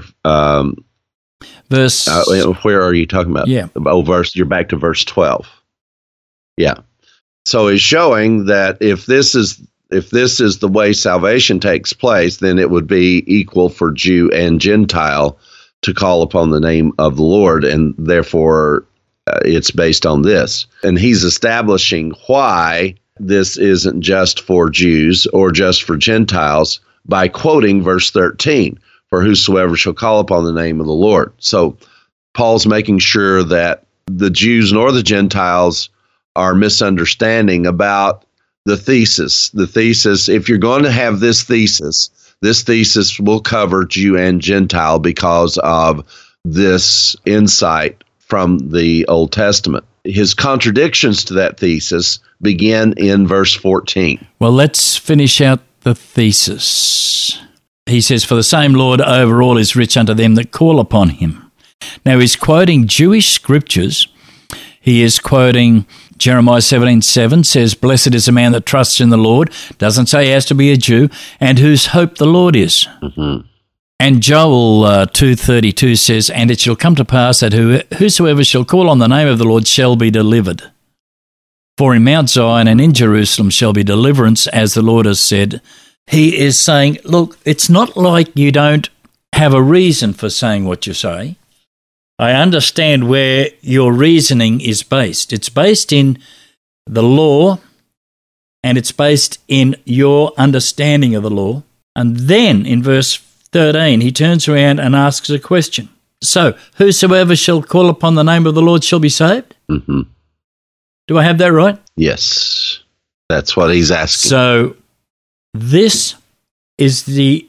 Verse. Where are you talking about? Yeah. You're back to verse 12. Yeah. So he's showing that if this is the way salvation takes place, then it would be equal for Jew and Gentile to call upon the name of the Lord, and therefore it's based on this. And he's establishing why this isn't just for Jews or just for Gentiles by quoting verse 13, for whosoever shall call upon the name of the Lord. So Paul's making sure that the Jews nor the Gentiles are misunderstanding about the thesis. The thesis, if you're going to have this thesis will cover Jew and Gentile because of this insight from the Old Testament. His contradictions to that thesis begin in verse 14. Well, let's finish out the thesis. He says, for the same Lord over all is rich unto them that call upon him. Now, he's quoting Jewish scriptures. He is quoting Jeremiah 17:7 says, blessed is the man that trusts in the Lord. Doesn't say he has to be a Jew, and whose hope the Lord is. Mm-hmm. And Joel 2:32 says, and it shall come to pass that whosoever shall call on the name of the Lord shall be delivered. For in Mount Zion and in Jerusalem shall be deliverance, as the Lord has said. He is saying, look, it's not like you don't have a reason for saying what you say. I understand where your reasoning is based. It's based in the law, and it's based in your understanding of the law. And then in verse 13, he turns around and asks a question. So, whosoever shall call upon the name of the Lord shall be saved? Mm-hmm. Do I have that right? Yes, that's what he's asking. So, this is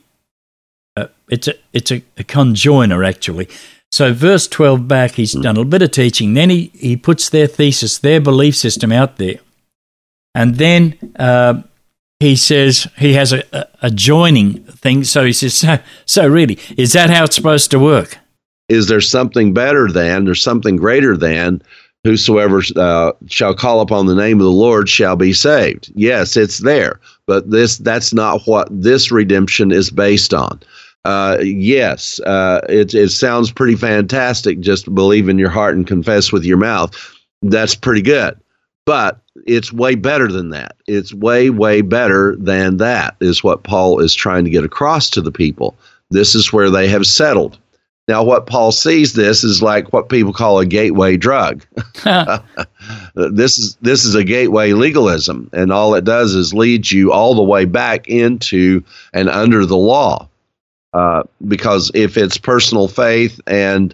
it's a conjoiner, actually. So verse 12 back, he's done a little bit of teaching. Then he puts their thesis, their belief system out there. And then he says he has a joining thing. So he says, so really, is that how it's supposed to work? Is there something better than, or something greater than, whosoever shall call upon the name of the Lord shall be saved? Yes, it's there, but that's not what this redemption is based on. Yes, it sounds pretty fantastic. Just believe in your heart and confess with your mouth. That's pretty good, but it's way better than that. It's way, way better than that, is what Paul is trying to get across to the people. This is where they have settled. Now, what Paul sees this is like what people call a gateway drug. This is a gateway legalism, and all it does is lead you all the way back into and under the law. Because if it's personal faith and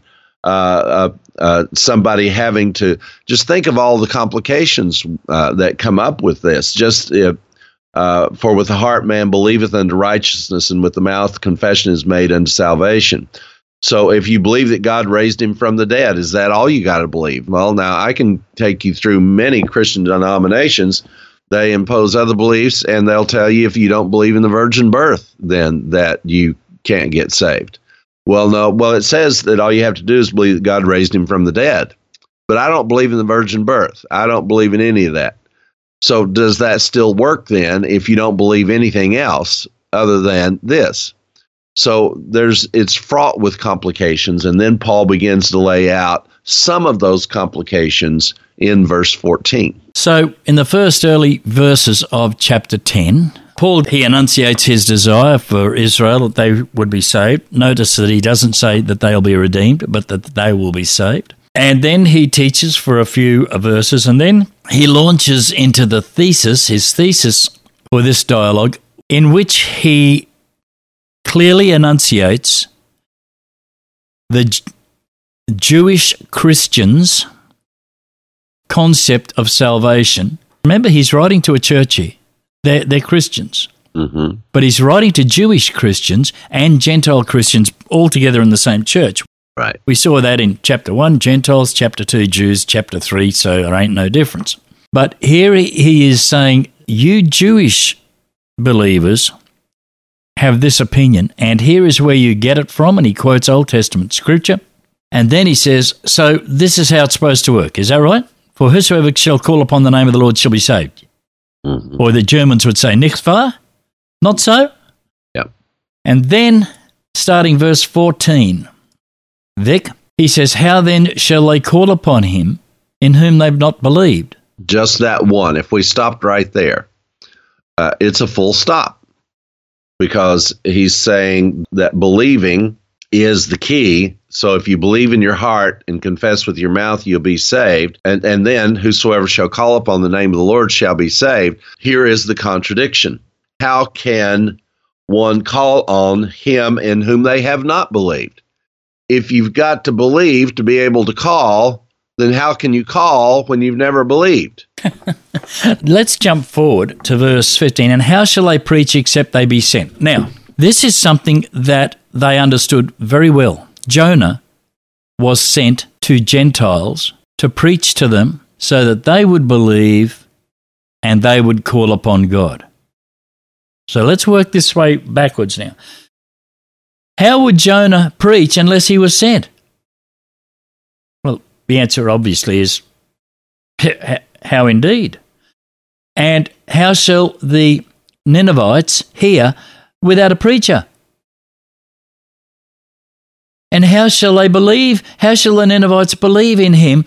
somebody having to just think of all the complications that come up with this. Just for with the heart man believeth unto righteousness, and with the mouth confession is made unto salvation. So if you believe that God raised him from the dead, is that all you got to believe? Well, now I can take you through many Christian denominations. They impose other beliefs, and they'll tell you if you don't believe in the virgin birth, then that you can't get saved. Well, no. Well, it says that all you have to do is believe that God raised him from the dead. But I don't believe in the virgin birth. I don't believe in any of that. So does that still work then if you don't believe anything else other than this? So it's fraught with complications. And then Paul begins to lay out some of those complications in verse 14. So in the first early verses of chapter 10, Paul, he enunciates his desire for Israel that they would be saved. Notice that he doesn't say that they'll be redeemed, but that they will be saved. And then he teaches for a few verses, and then he launches into his thesis for this dialogue, in which he clearly enunciates the Jewish Christians' concept of salvation. Remember, he's writing to a church here. They're Christians. Mm-hmm. But he's writing to Jewish Christians and Gentile Christians all together in the same church. Right. We saw that in chapter 1, Gentiles, chapter 2, Jews, chapter 3, so there ain't no difference. But here he is saying, you Jewish believers have this opinion, and here is where you get it from, and he quotes Old Testament scripture. And then he says, so this is how it's supposed to work. Is that right? For whosoever shall call upon the name of the Lord shall be saved. Mm-hmm. Or the Germans would say, nicht wahr? Not so? Yep. And then, starting verse 14, Vic, he says, how then shall they call upon him in whom they've not believed? Just that one. If we stopped right there, it's a full stop. Because he's saying that believing is the key. So if you believe in your heart and confess with your mouth, you'll be saved. And then whosoever shall call upon the name of the Lord shall be saved. Here is the contradiction. How can one call on him in whom they have not believed? If you've got to believe to be able to call, then how can you call when you've never believed? Let's jump forward to verse 15. And how shall they preach except they be sent? Now, this is something that they understood very well. Jonah was sent to Gentiles to preach to them so that they would believe and they would call upon God. So let's work this way backwards now. How would Jonah preach unless he was sent? Well, the answer obviously is how indeed. And how shall the Ninevites hear without a preacher? And how shall they believe? How shall the Ninevites believe in him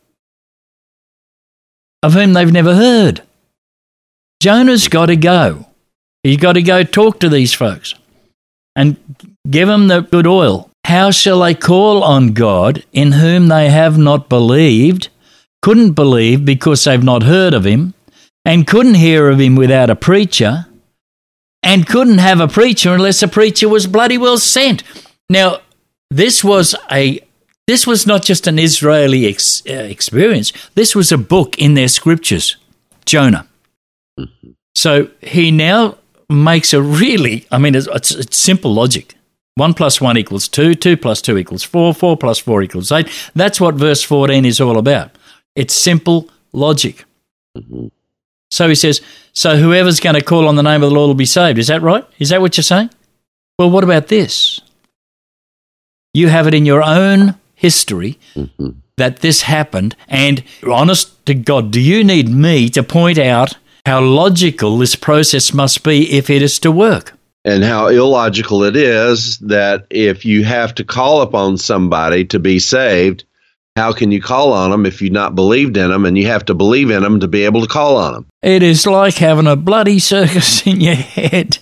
of whom they've never heard? Jonah's got to go. He's got to go talk to these folks and give them the good oil. How shall they call on God in whom they have not believed, couldn't believe because they've not heard of him, and couldn't hear of him without a preacher, and couldn't have a preacher unless a preacher was bloody well sent? Now, this was not just an Israeli experience. This was a book in their scriptures, Jonah. Mm-hmm. So he now makes a really, it's simple logic. 1 + 1 = 2, 2 + 2 = 4, 4 + 4 = 8. That's what verse 14 is all about. It's simple logic. Mm-hmm. So he says, so whoever's going to call on the name of the Lord will be saved. Is that right? Is that what you're saying? Well, what about this? You have it in your own history that this happened, and honest to God, do you need me to point out how logical this process must be if it is to work? And how illogical it is that if you have to call upon somebody to be saved, how can you call on them if you've not believed in them, and you have to believe in them to be able to call on them? It is like having a bloody circus in your head.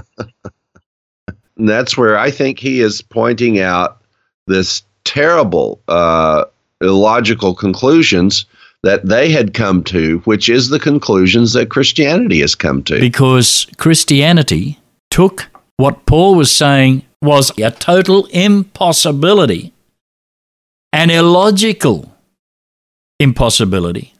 And that's where I think he is pointing out this terrible, illogical conclusions that they had come to, which is the conclusions that Christianity has come to. Because Christianity took what Paul was saying was a total impossibility, an illogical impossibility,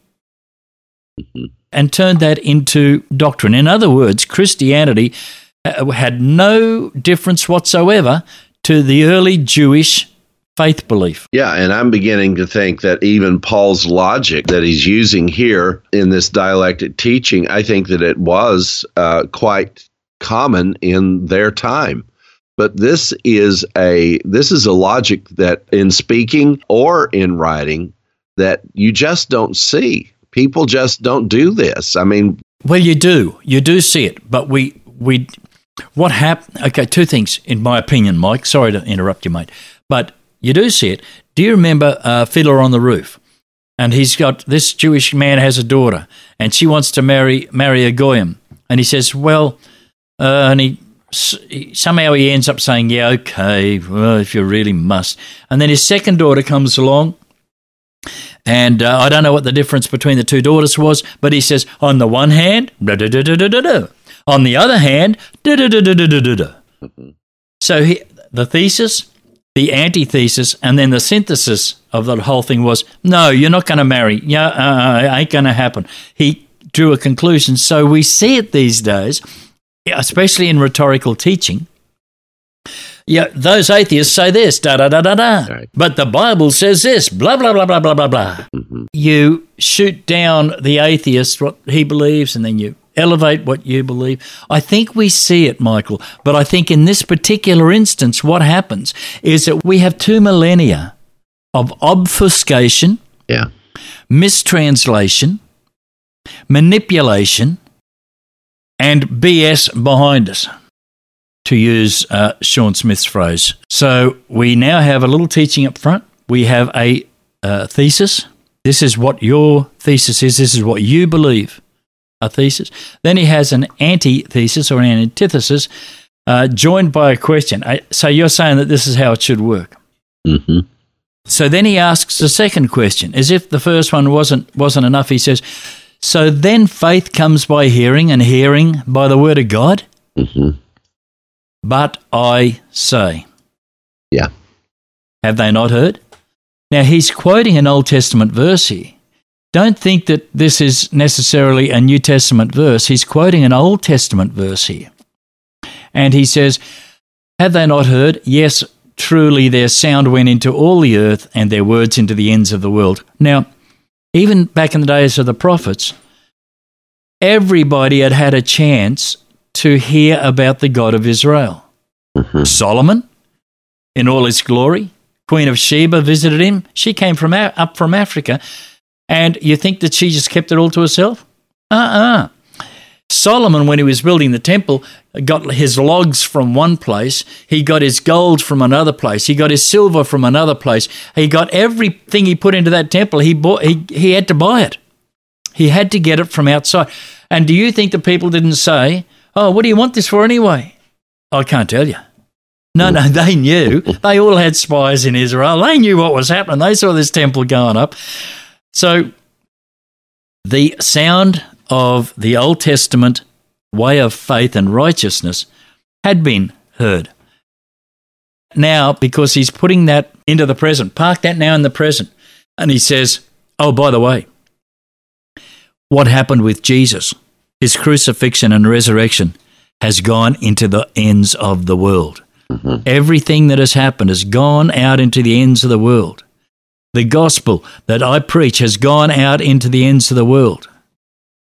and turned that into doctrine. In other words, Christianity had no difference whatsoever to the early Jewish faith belief. Yeah, and I'm beginning to think that even Paul's logic that he's using here in this dialectic teaching, I think that it was quite common in their time. But this is a logic that in speaking or in writing that you just don't see. People just don't do this. I mean, well, you do see it, but what happened? Okay, two things in my opinion, Mike. Sorry to interrupt you, mate, but you do see it. Do you remember Fiddler on the Roof? And this Jewish man has a daughter, and she wants to marry a goyim, and he says, well, and somehow he ends up saying, yeah, okay, well, if you really must. And then his second daughter comes along, and I don't know what the difference between the two daughters was, but he says, on the one hand, da-da-da-da-da-da-da. On the other hand, da-da-da-da-da-da-da. So the thesis, the antithesis, and then the synthesis of the whole thing was, no, you're not going to marry. Yeah, it ain't going to happen. He drew a conclusion. So we see it these days, especially in rhetorical teaching. Yeah, those atheists say this, da-da-da-da-da. Right. But the Bible says this, blah, blah, blah, blah, blah, blah, blah. You shoot down the atheist, what he believes, and then you elevate what you believe. I think we see it, Michael, but I think in this particular instance, what happens is that we have 2 millennia of obfuscation, mistranslation, manipulation, and BS behind us, to use Sean Smith's phrase. So we now have a little teaching up front. We have a thesis. This is what your thesis is. This is what you believe. A thesis. Then he has an antithesis or an antithesis joined by a question. So you're saying that this is how it should work. Mm-hmm. So then he asks the second question. As if the first one wasn't enough, he says, so then faith comes by hearing, and hearing by the word of God? Mm-hmm. But I say. Yeah. Have they not heard? Now he's quoting an Old Testament verse here. Don't think that this is necessarily a New Testament verse. He's quoting an Old Testament verse here. And he says, have they not heard? Yes, truly their sound went into all the earth and their words into the ends of the world. Now, even back in the days of the prophets, everybody had had a chance to hear about the God of Israel. Mm-hmm. Solomon, in all his glory, Queen of Sheba visited him. She came up from Africa. And you think that she just kept it all to herself? Solomon, when he was building the temple, got his logs from one place. He got his gold from another place. He got his silver from another place. He got everything he put into that temple. He had to buy it. He had to get it from outside. And do you think the people didn't say, oh, what do you want this for anyway? I can't tell you. No, they knew. They all had spies in Israel. They knew what was happening. They saw this temple going up. So the sound of the Old Testament way of faith and righteousness had been heard. Now, because he's putting that into the present, park that now in the present, and he says, oh, by the way, what happened with Jesus, his crucifixion and resurrection, has gone into the ends of the world. Mm-hmm. Everything that has happened has gone out into the ends of the world. The gospel that I preach has gone out into the ends of the world.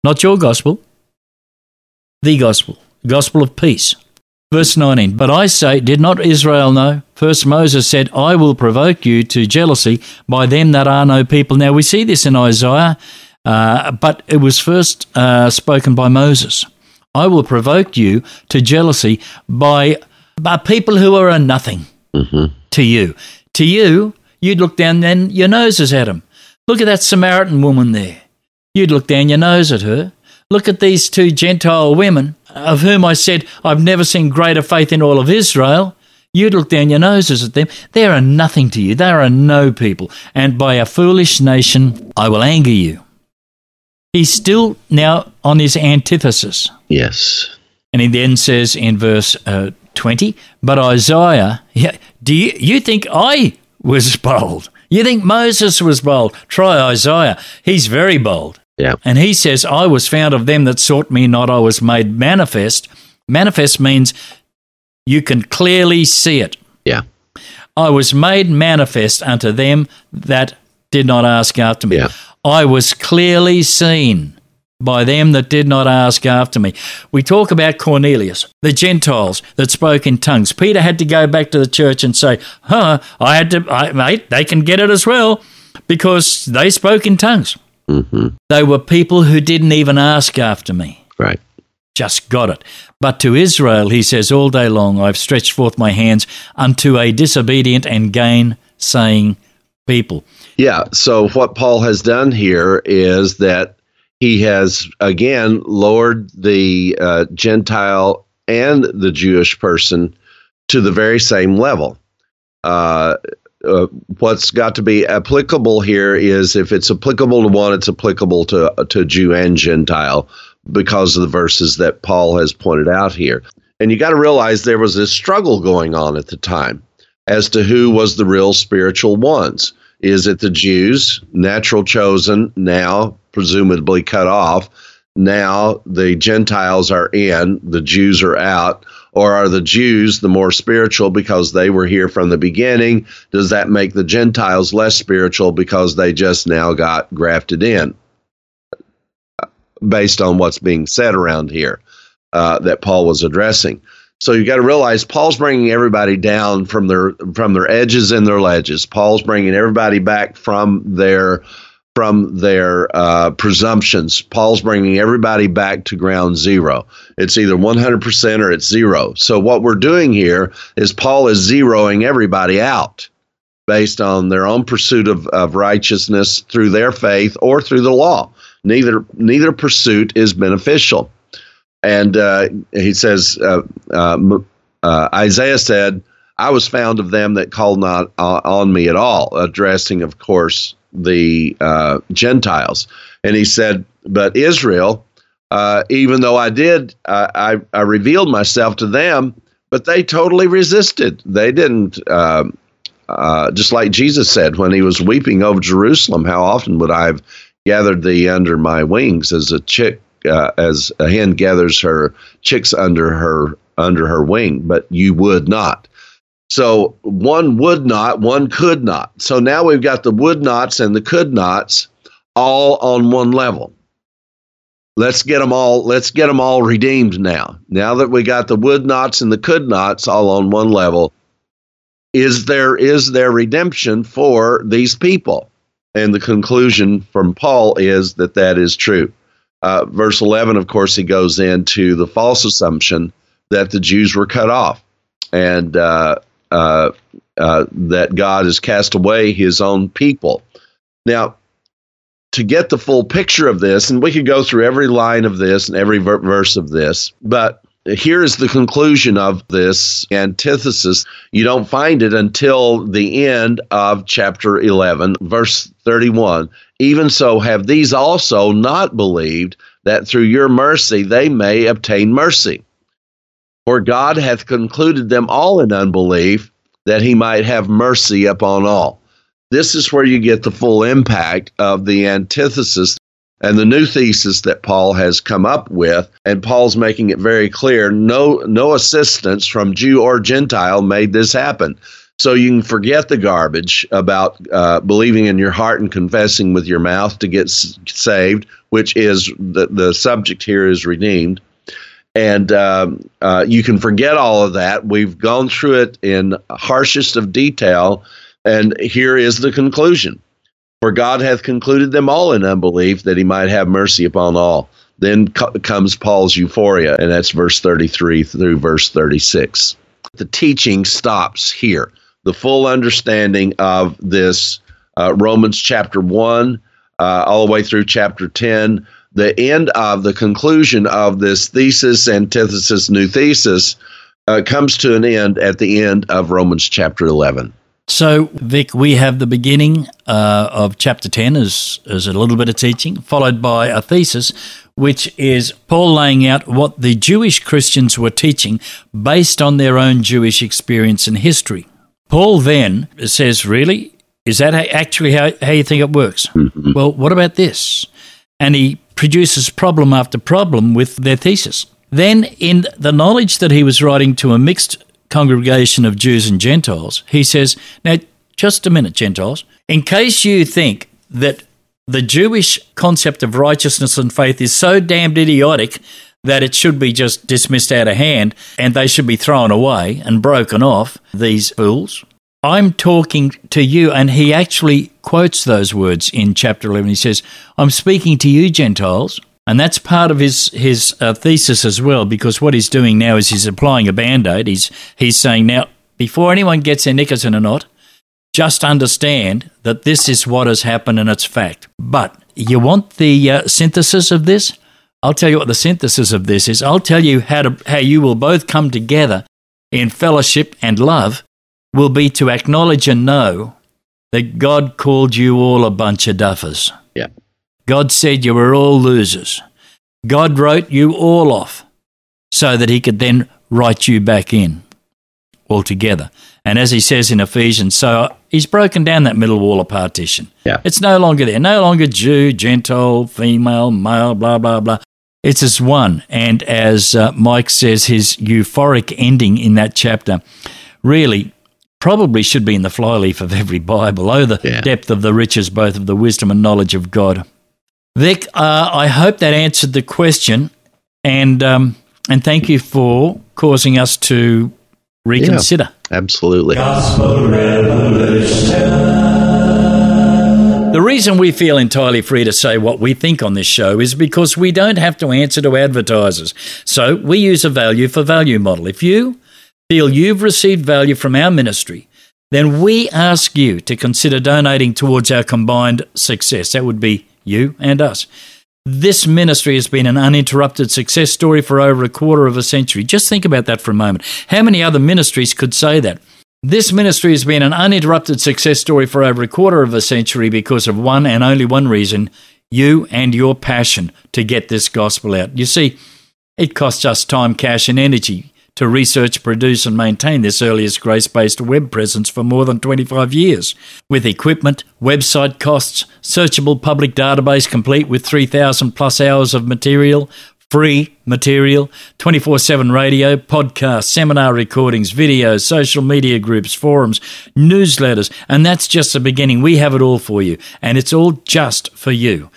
Not your gospel, the gospel of peace. Verse 19, but I say, did not Israel know? First Moses said, I will provoke you to jealousy by them that are no people. Now we see this in Isaiah, but it was first spoken by Moses. I will provoke you to jealousy by people who are a nothing to you. To you, you'd look down then your noses at them. Look at that Samaritan woman there. You'd look down your nose at her. Look at these two Gentile women, of whom I said, I've never seen greater faith in all of Israel. You'd look down your noses at them. They are nothing to you. They are no people. And by a foolish nation, I will anger you. He's still now on his antithesis. Yes. And he then says in verse 20, but Isaiah, do you think I was bold? You think Moses was bold? Try Isaiah. He's very bold. Yeah. And he says, I was found of them that sought me not, I was made manifest. Manifest means you can clearly see it. Yeah. I was made manifest unto them that did not ask after me. Yeah. I was clearly seen by them that did not ask after me. We talk about Cornelius, the Gentiles that spoke in tongues. Peter had to go back to the church and say, mate, they can get it as well because they spoke in tongues. Mm-hmm. They were people who didn't even ask after me. Right. Just got it. But to Israel, he says, all day long I've stretched forth my hands unto a disobedient and gainsaying people. Yeah, so what Paul has done here is that he has, again, lowered the Gentile and the Jewish person to the very same level. What's got to be applicable here is if it's applicable to one, it's applicable to Jew and Gentile because of the verses that Paul has pointed out here. And you got to realize there was this struggle going on at the time as to who was the real spiritual ones. Is it the Jews, natural chosen, now presumably cut off? Now the Gentiles are in, the Jews are out. Or are the Jews the more spiritual because they were here from the beginning? Does that make the Gentiles less spiritual because they just now got grafted in? Based on what's being said around here that Paul was addressing. So you got to realize Paul's bringing everybody down from their edges and their ledges. Paul's bringing everybody back from their presumptions. Paul's bringing everybody back to ground zero. It's either 100% or it's zero. So what we're doing here is Paul is zeroing everybody out based on their own pursuit of righteousness through their faith or through the law. Neither pursuit is beneficial. And he says, Isaiah said, I was found of them that called not on me at all, addressing, of course, the Gentiles. And he said, but Israel, even though I did, I revealed myself to them, but they totally resisted. They didn't, just like Jesus said when he was weeping over Jerusalem, how often would I have gathered thee under my wings as a hen gathers her chicks under her wing, but you would not. So one would not, one could not. So now we've got the would nots and the could nots all on one level. Let's get them all redeemed now. Now that we got the would nots and the could nots all on one level, is there redemption for these people? And the conclusion from Paul is that is true. Verse 11, of course, he goes into the false assumption that the Jews were cut off and that God has cast away his own people. Now, to get the full picture of this, and we could go through every line of this and every verse of this, but here is the conclusion of this antithesis. You don't find it until the end of chapter 11, verse 31. Even so have these also not believed, that through your mercy they may obtain mercy. For God hath concluded them all in unbelief, that he might have mercy upon all. This is where you get the full impact of the antithesis and the new thesis that Paul has come up with. And Paul's making it very clear, no assistance from Jew or Gentile made this happen. So you can forget the garbage about believing in your heart and confessing with your mouth to get saved, which is the subject here is redeemed. And you can forget all of that. We've gone through it in harshest of detail. And here is the conclusion. For God hath concluded them all in unbelief, that he might have mercy upon all. Then comes Paul's euphoria, and that's verse 33 through verse 36. The teaching stops here. The full understanding of this Romans chapter 1 all the way through chapter 10, the end of the conclusion of this thesis, antithesis, new thesis, comes to an end at the end of Romans chapter 11. So, Vic, we have the beginning of chapter 10 as a little bit of teaching, followed by a thesis, which is Paul laying out what the Jewish Christians were teaching based on their own Jewish experience and history. Paul then says, really? Is that actually how you think it works? Mm-hmm. Well, what about this? And he produces problem after problem with their thesis. Then, in the knowledge that he was writing to a mixed congregation of Jews and Gentiles, he says, now, just a minute, Gentiles, in case you think that the Jewish concept of righteousness and faith is so damned idiotic that it should be just dismissed out of hand and they should be thrown away and broken off, these fools, I'm talking to you. And he actually quotes those words in chapter 11. He says, I'm speaking to you, Gentiles. And that's part of his thesis as well, because what he's doing now is he's applying a Band-Aid. He's saying, now, before anyone gets their knickers in a knot, just understand that this is what has happened and it's fact. But you want the synthesis of this? I'll tell you what the synthesis of this is. I'll tell you how you will both come together in fellowship and love will be to acknowledge and know that God called you all a bunch of duffers. Yeah. God said you were all losers. God wrote you all off so that he could then write you back in altogether. And as he says in Ephesians, so he's broken down that middle wall of partition. Yeah. It's no longer there. No longer Jew, Gentile, female, male, blah, blah, blah. It's as one. And as Mike says, his euphoric ending in that chapter really probably should be in the flyleaf of every Bible. Oh, the depth of the riches, both of the wisdom and knowledge of God. Vic, I hope that answered the question, and thank you for causing us to reconsider. Yeah, absolutely. Gospel Revolution. The reason we feel entirely free to say what we think on this show is because we don't have to answer to advertisers. So we use a value for value model. If you feel you've received value from our ministry, then we ask you to consider donating towards our combined success. That would be you and us. This ministry has been an uninterrupted success story for over a quarter of a century. Just think about that for a moment. How many other ministries could say that? This ministry has been an uninterrupted success story for over a quarter of a century because of one and only one reason, you and your passion to get this gospel out. You see, it costs us time, cash, and energy to research, produce, and maintain this earliest grace-based web presence for more than 25 years. With equipment, website costs, searchable public database complete with 3,000 plus hours of material, free material, 24/7 radio, podcasts, seminar recordings, videos, social media groups, forums, newsletters, and that's just the beginning. We have it all for you, and it's all just for you.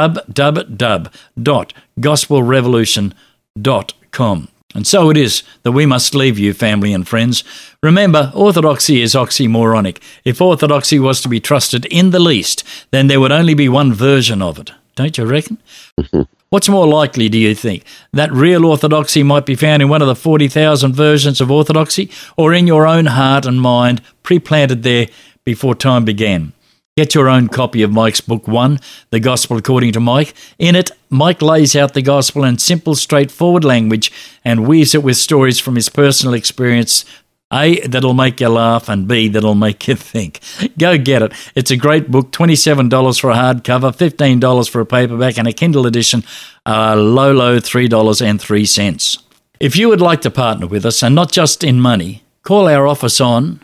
www.gospelrevolution.com. And so it is that we must leave you, family and friends. Remember, orthodoxy is oxymoronic. If orthodoxy was to be trusted in the least, then there would only be one version of it. Don't you reckon? What's more likely, do you think? That real orthodoxy might be found in one of the 40,000 versions of orthodoxy, or in your own heart and mind, pre-planted there before time began? Get your own copy of Mike's book 1, The Gospel According to Mike. In it, Mike lays out the gospel in simple, straightforward language and weaves it with stories from his personal experience, A, that'll make you laugh, and B, that'll make you think. Go get it. It's a great book, $27 for a hardcover, $15 for a paperback, and a Kindle edition, low $3.03. If you would like to partner with us, and not just in money, call our office on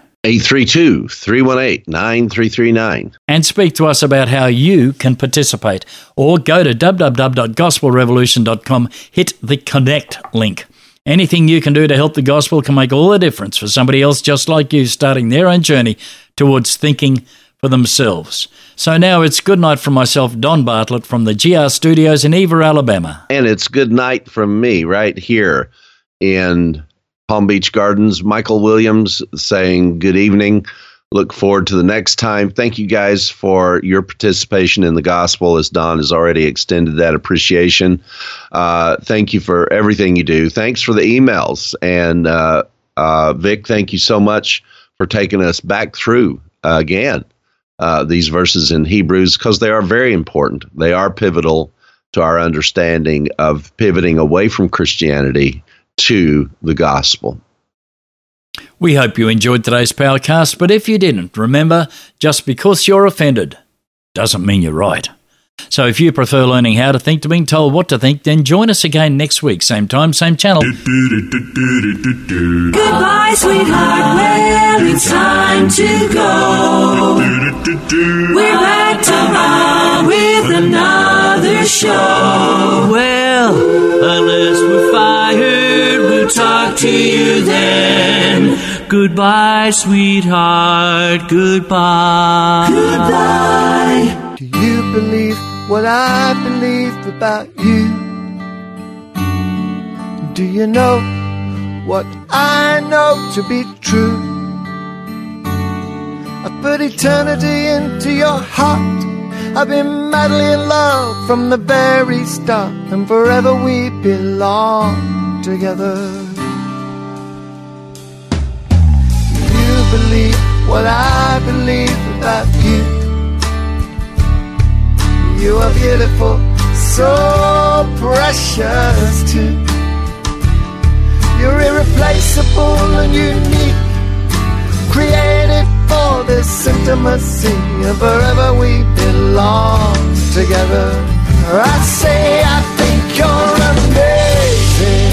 832-318-9339. and speak to us about how you can participate. Or go to www.gospelrevolution.com, hit the connect link. Anything you can do to help the gospel can make all the difference for somebody else just like you starting their own journey towards thinking for themselves. So now it's good night from myself, Don Bartlett, from the GR Studios in Eva, Alabama. And it's good night from me right here in Palm Beach Gardens. Michael Williams saying good evening. Look forward to the next time. Thank you guys for your participation in the gospel, as Don has already extended that appreciation. Thank you for everything you do. Thanks for the emails. And Vic, thank you so much for taking us back through again these verses in Hebrews, because they are very important. They are pivotal to our understanding of pivoting away from Christianity to the gospel. We hope you enjoyed today's Powercast, but if you didn't, remember, just because you're offended doesn't mean you're right. So if you prefer learning how to think to being told what to think, then join us again next week, same time, same channel. Goodbye, sweetheart. Well, it's time to go. We're back tomorrow with another show. Well, unless we're fired, we'll talk to you then. Goodbye, sweetheart. Goodbye. Goodbye. Do you believe what I believe about you? Do you know what I know to be true? I put eternity into your heart. I've been madly in love from the very start, and forever we belong together. Do you believe what I believe about you? You are beautiful, so precious too. You're irreplaceable and unique, created for this intimacy, and forever we belong together. I say I think you're amazing.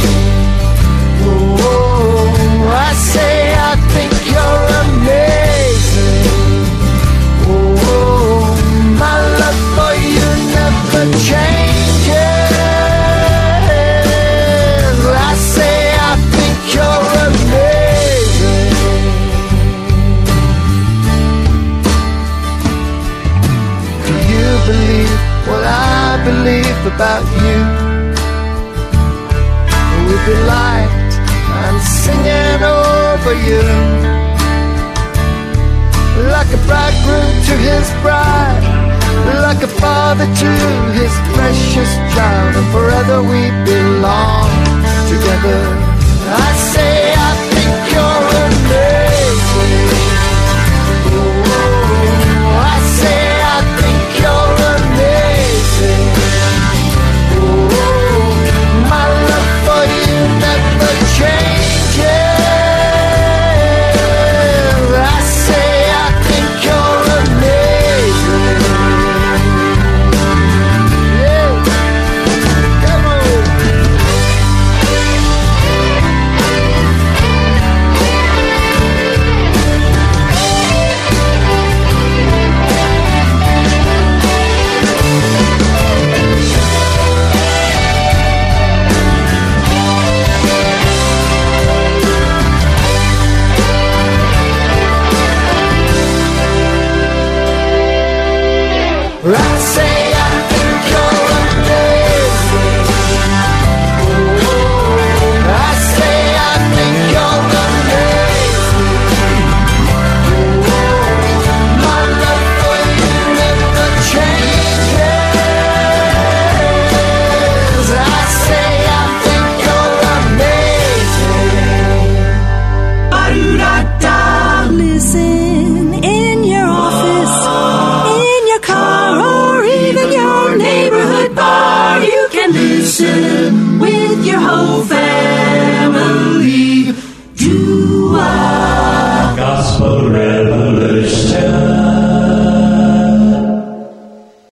Oh, I say I think you're amazing. Oh, my love for you never changes. I say I think you're amazing. Do you believe what I believe about you? We'll be liked and singing over you, like a bridegroom to his bride, like a father to his precious child, and forever we belong together. I say I think you're amazing. Oh, I say I think you're amazing. Oh, my love for you never changes. I say I think you're amazing. Yeah, come on. I say I think you're amazing. I say I think you're amazing. My love for you never changes. I say I think you're amazing. Ba-do-da-da. Listen in your office, in your car, or even your neighborhood bar. You can listen with your whole family. Do a gospel